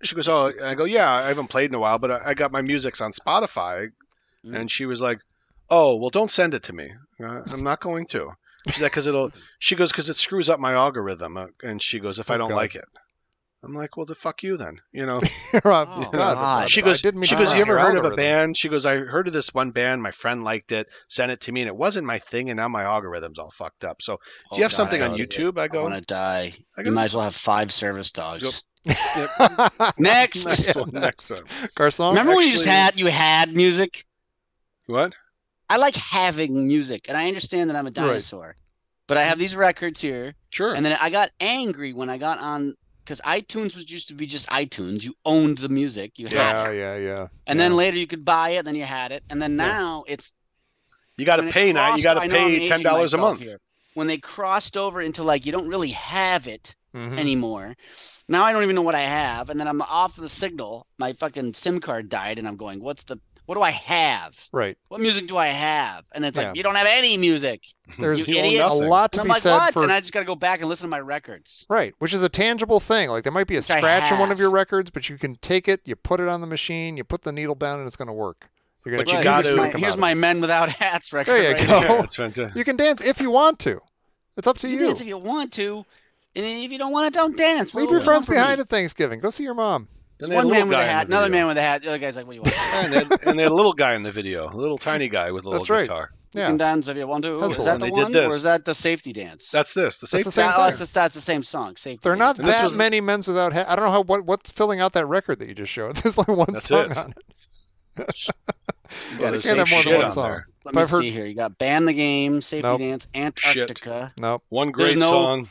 I go, yeah, I haven't played in a while, but I got my music's on Spotify. Mm. And she was like, oh, well, don't send it to me. I'm not going to. She's like, because it screws up my algorithm. And she goes, if I don't God. like it. I'm like, well, the fuck you then, Rob, Oh, God, God. She I goes, didn't mean she to goes, you drown ever your heard of a algorithm." band? She goes, I heard of this one band. My friend liked it, sent it to me, and it wasn't my thing, and now my algorithm's all fucked up. So do you have something on YouTube? I I go, want to die. I You go, might as well have 5 service dogs. Yep. Next. Next one, next one. Garcon? Remember when you Actually- just had music? What? I like having music, and I understand that I'm a dinosaur, but I have these records here, Sure. and then I got angry when I got on because iTunes used to be just iTunes. You owned the music, you had it, Yeah. and then later you could buy it, then you had it, and then now it's you got to when it pay now. You crossed- got to I know I'm pay aging $10 a myself month. here. When they crossed over into like you don't really have it Mhm. anymore. Now I don't even know what I have, and then I'm off the signal. My fucking SIM card died, and I'm going, what do I have? Right. What music do I have? And it's Yeah. like, you don't have any music. There's You a idiot. lot to And I'm be like, said what? for And I just got to go back and listen to my records. right, which is a tangible thing. Like there might be a Which I scratch in one have. of your records, but you can take it, you put it on the machine, you put the needle down, and it's going to work. You're going But you to gotta- Here's my Men Without Hats record. There you right go. here. Yeah, that's fantastic. You can dance if you want to. It's up to You you. dance if you want to, and if you don't want to, don't dance. Leave What your do you friends want from behind me? at Thanksgiving. Go see your mom. Then they had a One man little with a guy in hat, the another video. man with a hat. The other guy's like, "What do you want?" And they had a little guy in the video, a little tiny guy with a little That's right. guitar. You Yeah. can dance if you want to. That's Is cool. that And the they did one, this. or is that the safety dance? That's the That's the safety. same Oh, thing. that's the same song. Safety. They're not dance. And this that was- many men's without hats. I don't know what's filling out that record that you just showed. There's like one That's song it. on it. You Well, got there's Can't have safe more shit than one on song. there. Let If me I've heard- see here. You got Ban the Game, Safety Nope. Dance, Antarctica. Nope. One There's great no- song.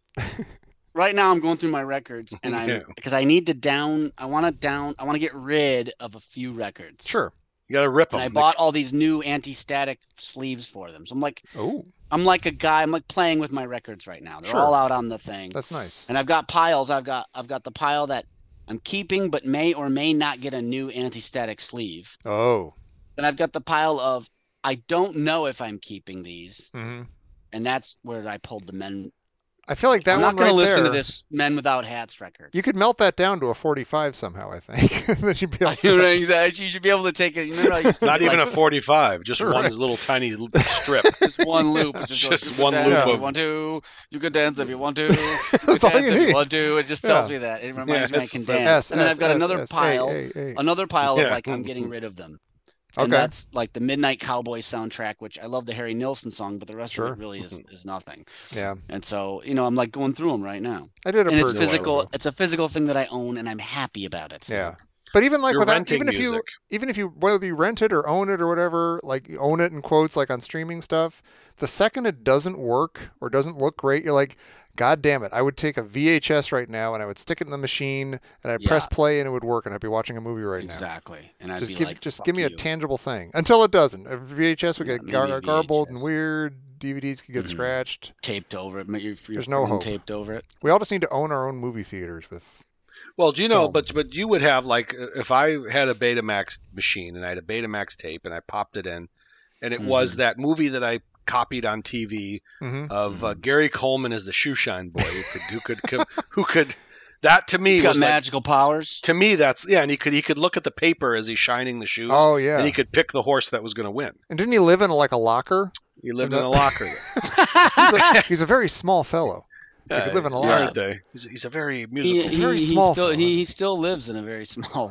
Right now, I'm going through my records, and Yeah. because I need to I want to get rid of a few records. Sure. You got to rip them. And I bought all these new anti-static sleeves for them. So Oh, I'm like a guy. I'm like playing with my records right now. They're Sure. all out on the thing. that's nice. And I've got piles. I've got the pile that I'm keeping, but may or may not get a new anti-static sleeve. Oh. Then I've got the pile of I don't know if I'm keeping these, hmm and that's where I pulled the men. I feel like that I'm one not going right to listen there. to this Men Without Hats record. You could melt that down to a 45 somehow. I think. Then you'd be all You know, set. exactly. You should be able to take it. You remember I used to Not do, even like, a 45, just Right. one little tiny strip. just one loop. It just goes, Just you can one dance loop if you of- want to. You can dance if you want to. You can That's all dance you if need. you want to. It just tells Yeah. me that. It reminds me I it's can the- dance. And then S, I've got S, another S, pile. A. Another pile Yeah. of like I'm getting rid of them. And Okay. that's like the Midnight Cowboy soundtrack, which I love the Harry Nilsson song, but the rest Sure. of it really is nothing. Yeah. And so, I'm like going through them right now. I did a And it's pretty while physical. ago. It's a physical thing that I own, and I'm happy about it. Yeah. But even like You're without, renting music. even if you whether you rent it or own it or whatever, like you own it in quotes, like on streaming stuff, the second it doesn't work or doesn't look great, you're like, God damn it! I would take a VHS right now and I would stick it in the machine and I'd press Yeah. play and it would work and I'd be watching a movie right now. Exactly. And I'd Just be give like, just "Fuck give me a you." tangible thing until it doesn't. A VHS would Yeah, get maybe garbled and VHS. weird. DVDs could get Mhm. scratched. taped over it. Your There's no phone hope. taped over it. We all just need to own our own movie theaters with. Well, do you know? Film. But you would have like if I had a Betamax machine and I had a Betamax tape and I popped it in, and it was that movie that I copied on TV Mhm. of Gary Coleman as the shoeshine boy who could that to me He's got was like, magical powers. to me that's and he could look at the paper as he's shining the shoes. Oh yeah. And he could pick the horse that was going to win. And didn't he live in like a locker? He lived And in a the- locker. He's a very small fellow. So he could live in a Yeah, locker. aren't they? He's a very musical. very small Still, fella. he still lives in a very small.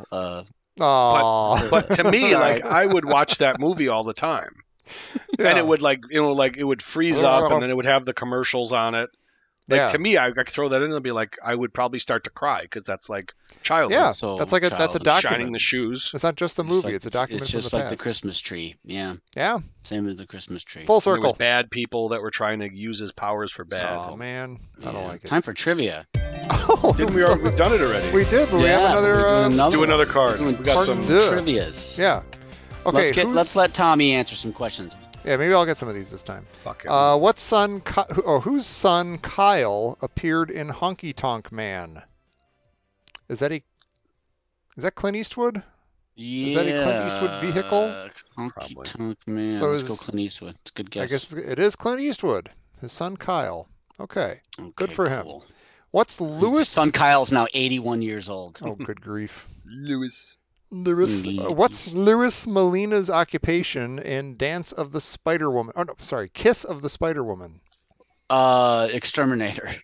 Aww. But to me, Sorry. like I would watch that movie all the time. Yeah. And it would it would freeze up and then it would have the commercials on it. Like Yeah. to me, I could throw that in and be like, I would probably start to cry because that's like childhood. Yeah, So that's a childhood. document. Shining the shoes. It's not just the movie; it's a document It's from just the like past. the Christmas tree. Yeah, Yeah, same as the Christmas tree. full And there was circle. bad people that were trying to use his powers for bad. Oh man, I don't Yeah. like it. Time for trivia. Oh, Didn't we already, we've done it already. we did, but we have Yeah, another. we're doing another Do one. another card. Doing We got part some. two. Duh. Trivias. Yeah. Okay. Let's let Tommy answer some questions. Yeah, maybe I'll get some of these this time. Fuck it. Whose son Kyle appeared in Honky Tonk Man? Is that Clint Eastwood? Yeah. Is that a Clint Eastwood vehicle? Honky Probably. Tonk Man. So Let's go is- Clint Eastwood. It's a good guess. I guess it is Clint Eastwood. His son Kyle. Okay. good Okay, for him. cool. What's His Lewis? son Kyle's now 81 years old. Oh, good grief. Lewis. Lewis. Indeed. What's Lewis Molina's occupation in Dance of the Spider Woman? Oh no, sorry, Kiss of the Spider Woman. Exterminator.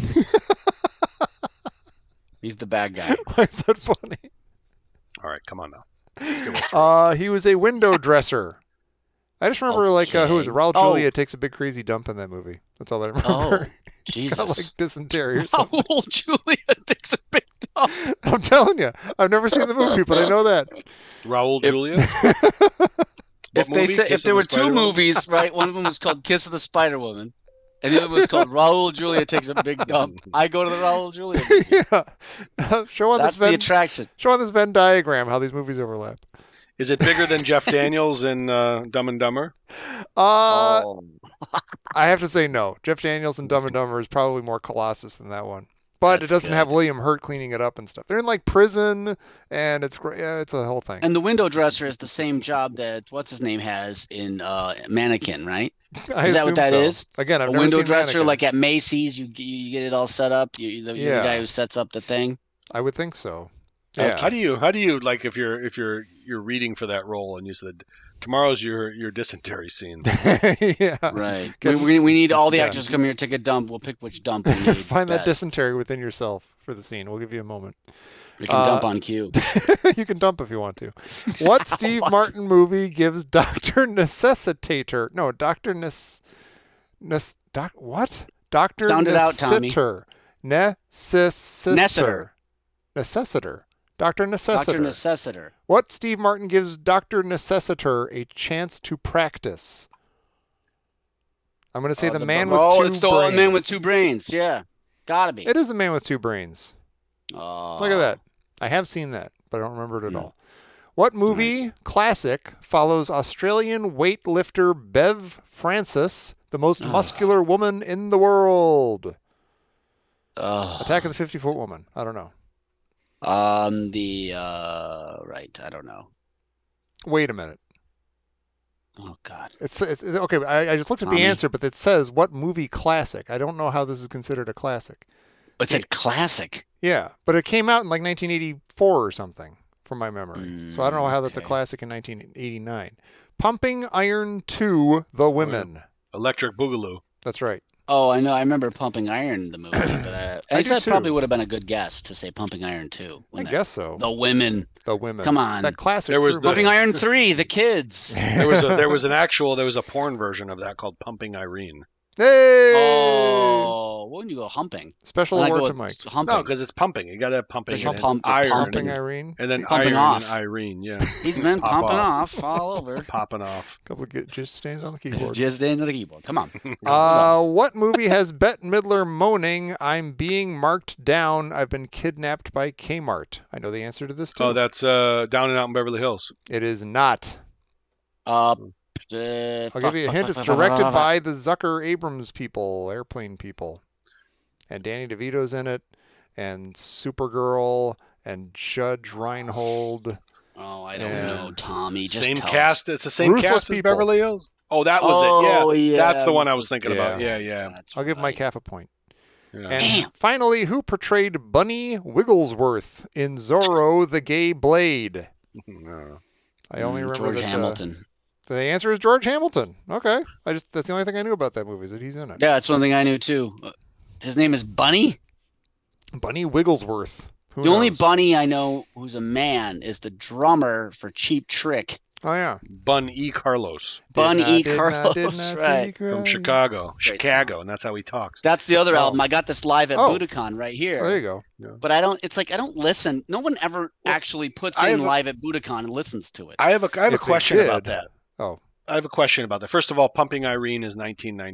He's the bad guy. Why is that funny? All right, come on now. He was a window dresser. I just remember who was it? Okay. Raul Oh. Julia takes a big crazy dump in that movie. That's all I remember. Oh, He's Jesus. got like dysentery or something. Raul Julia takes a big dump. I'm telling you, I've never seen the movie, but I know that. Raul Julia. If they said if there were two movies, right? One of them was called Kiss of the Spider Woman, and the other one was called Raul Julia Takes a Big Dump. I go to the Raul Julia movie. Yeah. Show on That's this the Venn. attraction. Show on this Venn diagram how these movies overlap. Is it bigger than Jeff Daniels in Dumb and Dumber? Oh. I have to say no. Jeff Daniels and Dumb and Dumber is probably more Colossus than that one. But That's it doesn't good. have William Hurt cleaning it up and stuff. They're in like prison, and it's great. Yeah, it's a whole thing. And the window dresser is the same job that what's his name has in Mannequin, right? I Is that assume what that so. is? Again, I've A never window seen dresser, Mannequin. like at Macy's, you get it all set up. You're the Yeah. guy who sets up the thing. I would think so. Yeah. How do you like if you're reading for that role and you said tomorrow's your dysentery scene? Yeah. Right. Get- We need all the yeah. actors to come here, take a dump. We'll pick which dump we need. Find that best. dysentery within yourself for the scene. We'll give you a moment. We can dump on cue. You can dump if you want to. What Steve Martin movie gives Dr. Necessitator? No, Dr. what? Dr. Sound it out, Tommy. Necessitator. Necessitator. Dr. Dr. Necessitator. Necessitator. What Steve Martin gives Dr. Necessitator a chance to practice? I'm going to say the man with two it's the brains. man with two brains. Yeah. Gotta be. It is the man with two brains. Oh. Look at that. I have seen that, but I don't remember it at all. What movie classic follows Australian weightlifter Bev Francis, the most muscular woman in the world? Attack of the 50-Foot Woman. I don't know. Right. I don't know. Wait a minute. Oh God. It's okay. I just looked at the Tommy. answer, but it says what movie classic. I don't know how this is considered a classic. It said classic. Yeah, but it came out in like 1984 or something, from my memory. So I don't know how that's a okay. classic in 1989. Pumping Iron 2: The Women. Electric Boogaloo. That's right. Oh, I know. I remember Pumping Iron, the movie, but I I do guess too. probably would have been a good guess to say Pumping Iron 2. I wouldn't it? guess so. The women. The Women. Come on. That classic. There was threw me. Pumping Iron 3, the kids. There was a porn version of that called Pumping Irene. Hey! Oh, when you go humping? Special When I award go to Mike. Humping. No, because it's pumping. You got to have pumping. Special and then pump- iron, Pumping and, Irene. and then Pumping iron off. and Irene. Yeah, He's been Pop pumping off. off all over. popping off. Couple of just stains on the He's keyboard. just into the keyboard. Come on. What movie has Bette Midler moaning, "I'm being marked down. I've been kidnapped by Kmart"? I know the answer to this too. Oh, that's Down and Out in Beverly Hills. It is not. I'll I'll give you a hint. It's directed by the Zucker Abrams people, Airplane people. And Danny DeVito's in it, and Supergirl, and Judge Reinhold. Oh, I don't And know, Tommy. Just Same tell us. cast. It's the same Ruthless cast as People. Beverly Hills. Oh, that was Oh, it. Yeah, yeah, that's the one I Ruthless was thinking People. about. Yeah. That's I'll give right. Mike half a point. Yeah. And Damn. finally, who portrayed Bunny Wigglesworth in Zorro the Gay Blade? No. I only remember George that, Hamilton. the answer is George Hamilton. Okay. That's the only thing I knew about that movie, is that he's in it. Yeah, that's one thing I knew too. His name is Bunny. Bunny Wigglesworth. Who The only knows? Bunny I know who's a man is the drummer for Cheap Trick. Oh, yeah. Bun E. Carlos Bun Did E. not Carlos, right? from Chicago. Great Chicago, and that's how he talks. That's the other Oh. album. I got this live at Oh. Budokan right here. Oh, there you go. But I don't listen. No one ever actually puts I in have a- live at Budokan and listens to it. I have a If they question about did- that. Oh. I have a question about that. First of all, Pumping Irene is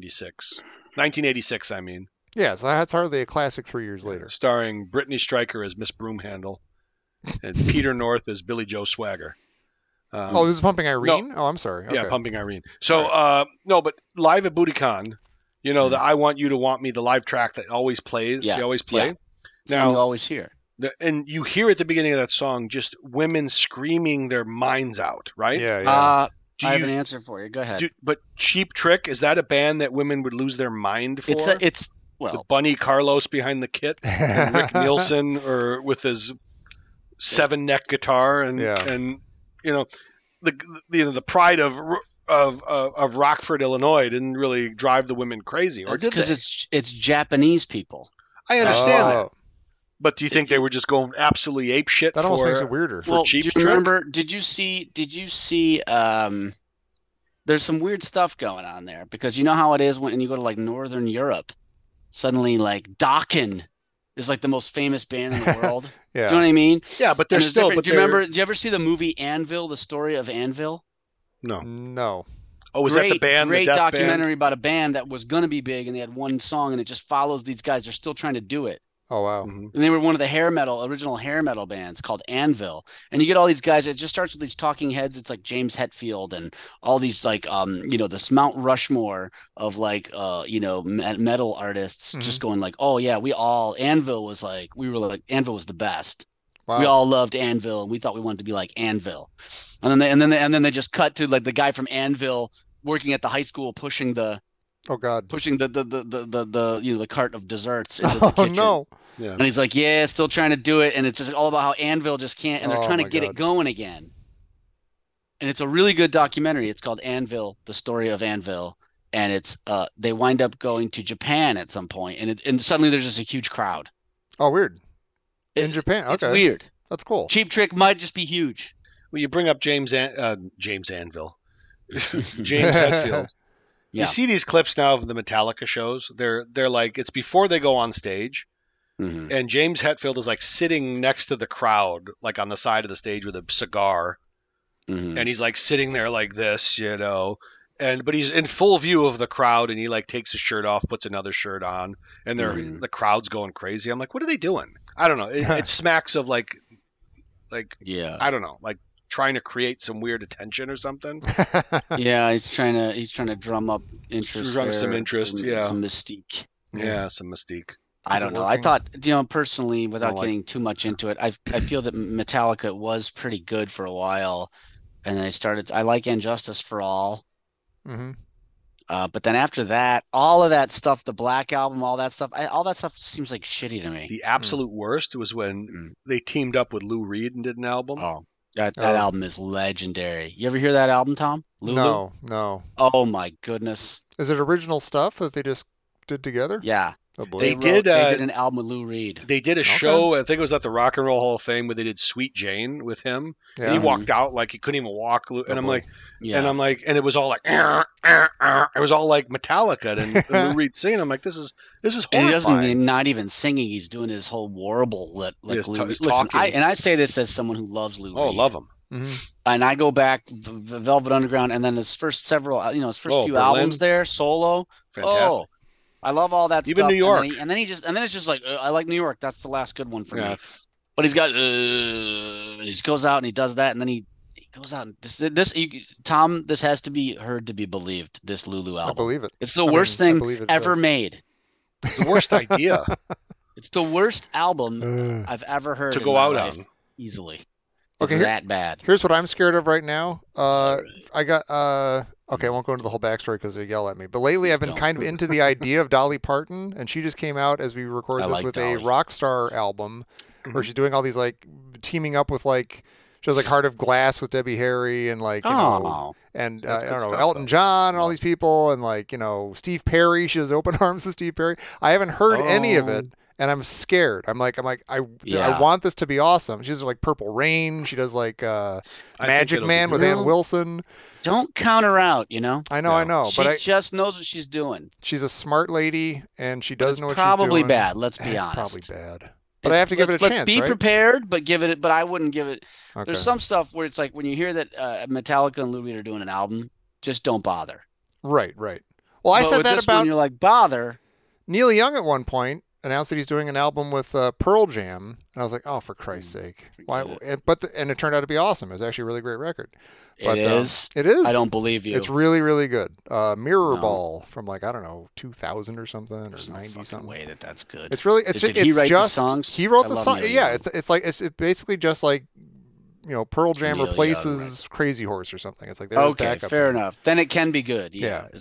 1986, I mean, Yeah, so that's hardly a classic 3 years later. starring Brittany Stryker as Miss Broomhandle and Peter North as Billy Joe Swagger. Oh, this is Pumping Irene? Oh, I'm sorry. Okay. Yeah, Pumping Irene. So, no, but live at Budokan, you know, the I Want You to Want Me, the live track that always plays, Yeah, they always play. yeah. Song you Now, always hear. and you hear at the beginning of that song just women screaming their minds out, right? Yeah, yeah. Do I have you- an answer for you. Go ahead. But Cheap Trick, is that a band that women would lose their mind for? It's the well, Bunny Carlos behind the kit, and Rick Nielsen, or with his 7-neck guitar, and Yeah. and you know the pride of Rockford, Illinois, didn't really drive the women crazy, or it's did because they? it's Japanese people. I understand that, Oh, but do you think they were just going absolutely ape shit that for? almost makes it weirder. For Well, Cheap do you Trick? remember? Did you see? There's some weird stuff going on there because you know how it is when you go to like Northern Europe. Suddenly, like Dokken is like the most famous band in the world. Yeah. Do you know what I mean? Yeah, but And there's there's still. different- But do you remember? Did you ever see the movie Anvil? The story of Anvil. No. No. Oh, was that the band? Great the death documentary about a band that was going to be big, and they had one song, and it just follows these guys. They're still trying to do it. Oh, wow. Band? And they were one of the original hair metal bands called Anvil. And you get all these guys. It just starts with these talking heads. It's like James Hetfield and all these like this Mount Rushmore of like metal artists just going like, oh yeah, Anvil was the best. Wow. We all loved Anvil, and we thought we wanted to be like Anvil. And then they just cut to like the guy from Anvil working at the high school pushing the Oh God. pushing the cart of desserts into the Oh kitchen. no. Yeah. And he's like, yeah, still trying to do it. And it's just all about how Anvil just can't, and they're Oh, trying to my get God. it going again. And it's a really good documentary. It's called Anvil, the story of Anvil. And it's they wind up going to Japan at some point, and suddenly there's just a huge crowd. Oh, weird. In It- Japan. Okay. It's weird. That's cool. Cheap Trick might just be huge. Well, you bring up James Anvil, James Hetfield. Yeah. You see these clips now of the Metallica shows. They're like it's before they go on stage, Mhm. and James Hetfield is like sitting next to the crowd, like on the side of the stage with a cigar, Mhm. and he's like sitting there like this, but he's in full view of the crowd, and he like takes his shirt off, puts another shirt on, and the crowd's going crazy. I'm like, what are they doing? I don't know. It smacks of like Yeah. I don't know, like trying to create some weird attention or something. Yeah, he's trying to drum up interest. Drum up there, some interest, and yeah. some mystique. Yeah, some mystique. I Is it don't know. I working? thought, personally, without like- getting too much into it, I feel that Metallica was pretty good for a while, and then I like Injustice for All, hmm but then after that, all of that stuff, the Black Album, all that stuff seems like shitty to me. The absolute worst was when Mm. they teamed up with Lou Reed and did an album. Oh, that Oh. album is legendary. You ever hear that album, Tom? Lulu? No. Oh my goodness. Is it original stuff that they just did together? Yeah. Oh boy. They They did, did an album with Lou Reed. They did a show, I think it was at the Rock and Roll Hall of Fame, where they did Sweet Jane with him. yeah. And he walked out like he couldn't even walk. And Oh, I'm boy. like, Yeah. and it was all like, it was all like Metallica and Lou Reed singing. I'm like, this is And he horrifying. doesn't not even singing; he's doing his whole warble. Like Yes, Lou. he's Listen, talking. I say this as someone who loves Lou. Oh, Reed. love him. hmm And I go back the Velvet Underground, and then his first few Oh, albums Berlin. there, solo. Fantastic. Oh, I love all that Even stuff. New York. and then it's just like I like New York. That's the last good one for Yeah, me. it's- But he's got he just goes out and he does that, and then he goes out and Tom, this has to be heard to be believed. This Lulu I album, believe it. it's the I mean, worst I thing believe it ever does. made. it's the worst idea It's the worst album Ugh. I've ever heard to in go my out life, on. easily. It's Okay, here- that bad. Here's what I'm scared of right now. I got okay, I won't go into the whole backstory because they yell at me. But lately, Please I've been don't. kind of into the idea of Dolly Parton, and she just came out as we record I this like with Dolly. a rock star album, where she's doing all these like teaming up with like she has like Heart of Glass with Debbie Harry and like Oh, and That's I good don't know stuff, Elton though. John and all these people and like Steve Perry. She has open arms to Steve Perry. I haven't heard any of it. And I'm scared. I'm like, I Yeah. want this to be awesome. She does like Purple Rain. She does like think Magic it'll Man be with good. Ann Wilson. don't count her out. I know, She but just knows what she's doing. she's a smart lady and she does It's know what probably she's doing. bad. Let's be It's honest. probably bad. But I have to give it a let's chance, be right? prepared, but give it. But I wouldn't give it. Okay. There's some stuff where it's like when you hear that Metallica and Lou Reed are doing an album, just don't bother. Right. Well, I But said with that this one, about you're like bother. Neil Young at one point. Announced that he's doing an album with Pearl Jam, and I was like, "Oh, for Christ's sake!" Why? And it turned out to be awesome. It was actually a really great record. But, It is. It is. I don't believe you. It's really, really good. Mirror No. Ball from like I don't know 2000 or something or There's no 90 fucking something. way that's good. It's really it's Did just he it's write the just songs? he wrote I the love song. Neil Yeah, Young. it's basically just like Pearl Jam Neil Young, replaces Crazy Horse or something. It's like there's Okay, backup fair there. enough. Then it can be good. Yeah. Yeah. As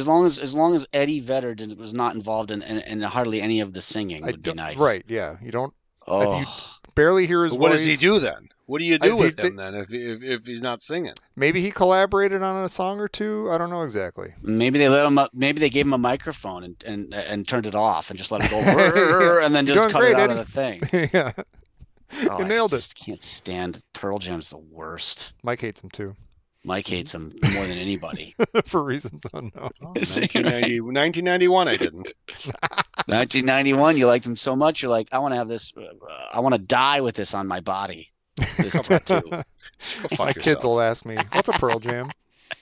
long as Eddie Vedder was not involved in hardly any of the singing would be don't- nice. Right? Yeah, you don't Oh, barely hear his But what voice. does he do then? What do you do I with think him then if he's not singing? Maybe he collaborated on a song or two. I don't know exactly. maybe they let him up. Maybe they gave him a microphone and turned it off and just let him go "Rrrr," and then You're just doing cut great, it out Eddie. of the thing. Yeah, Oh, you I nailed it. just can't stand Pearl Jam's the worst. Mike hates him too, Mike hates him more than anybody. for reasons unknown. 1991, I didn't. 1991, you liked him so much. You're like, I want to have this. I want to die with this on my body. This tattoo. Go fuck My yourself. kids will ask me, "What's a Pearl Jam?"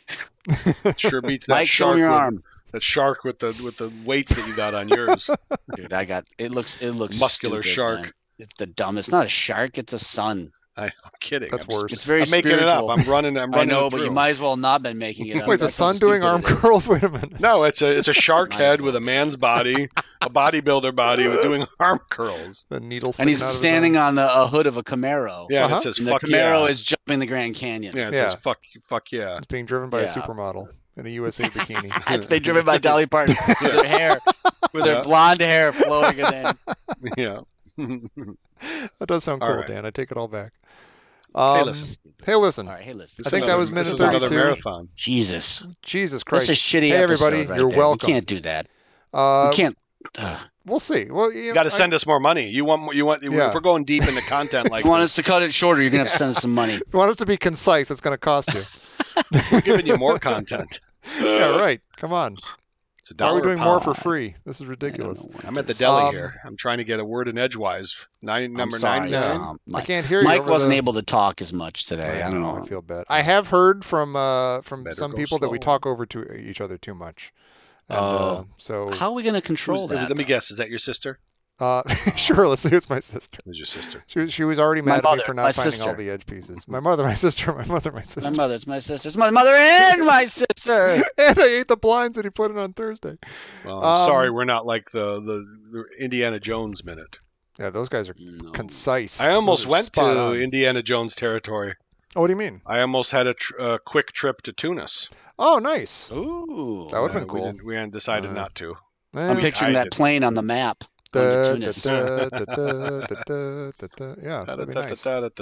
Sure beats that Mike, show shark me your with, arm, that shark with the weights that you got on yours. dude. It looks Muscular stupid, shark. man. It's the dumbest. It's not a shark. It's a sun. I'm kidding. That's I'm, worse. It's very I'm making spiritual. it up. I'm running. I know, it but you through. might as well not been making it up. Wait, it's a That's how son doing stupid arm it is. curls? Wait a minute. No, it's a shark Might as head well. with a man's body, a bodybuilder body with doing arm curls. The needle And sticking he's out of his standing arm. on a hood of a Camaro. Yeah, Uh-huh. it says And the fuck Camaro yeah. is jumping the Grand Canyon. Yeah, it Yeah. says fuck yeah. It's being driven by a Yeah. supermodel. in a USA bikini. It's been driven by Dolly Parton with her hair, with her blonde hair flowing in. Yeah. That does sound All cool, right. Dan. I take it all back. Hey, listen. Hey, listen. All right, hey, listen. I think that was minute another 32. marathon. Jesus. Jesus Christ. That's a shitty Hey, episode everybody. right You're there. welcome. You can't do that. Uh, You can't. We'll see. Well, You got to send us more money. You want? Yeah. If we're going deep into content like If you want this, us to cut it shorter, you're going to have to send us some money. If you want us to be concise, it's going to cost you. we're giving you more content. Yeah, right. Come on. It's Why are we $1 doing a more pound. for free? This is ridiculous. I'm at the deli Um, here. I'm trying to get a word in edgewise. Number I'm sorry, 99. Tom. I can't hear you. Mike over wasn't the... able to talk as much today. I don't know. I feel bad. I have heard from Better some go people that we slow. talk over to each other too much. And, so How are we going to control that? Let me guess. Is that your sister? sure, let's say it's my sister. Who's your sister? She was already My mad at me mother, for it's not my finding sister. all the edge pieces. My mother, my sister, my mother, my sister. My mother, it's my sister. It's my mother and my sister. And I ate the blinds that he put in on Thursday. Well, I'm sorry, Um, we're not like the Indiana Jones minute. Yeah, those guys are No. concise. I almost Those are went spot to on. Indiana Jones territory. Oh, what do you mean? I almost had a quick trip to Tunis. Oh, nice. Ooh. That would've been We cool. didn't- We had decided not to. I'm picturing I that did. plane on the map. Da, Going da, to Tunis. da, da, da, da, da, da, da. Yeah, that'd be nice.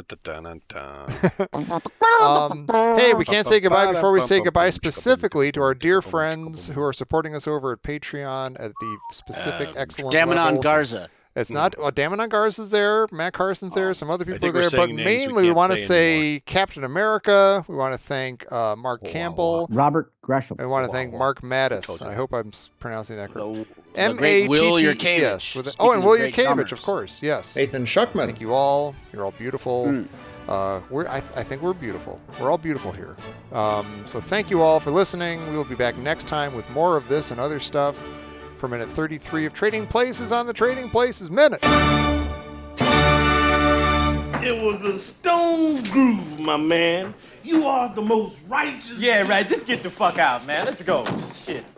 Hey, we can't say goodbye before we say goodbye specifically to our dear friends who are supporting us over at Patreon at the specific excellent Damanon level. Garza. It's not. Well, Damanon Garza's there. Matt Carson's there. Some other people are think we're there. But saying names we mainly, we can't want to say say Captain America. We want to thank Mark Campbell. Robert Gresham. I want to thank Mark Mattis. I hope I'm pronouncing that correctly. The great Will Mattis. Yes. Yurkevich. with a- Speaking and of Will great Yurkevich, drummers. of course. Yes. Nathan Schuckman. Thank you all. You're all beautiful. I think we're beautiful. We're all beautiful here. So thank you all for listening. We will be back next time with more of this and other stuff for minute 33 of Trading Places on the Trading Places Minute. It was a stone groove, my man. You are the most righteous. Yeah, right. Just get the fuck out, man. Let's go. Shit.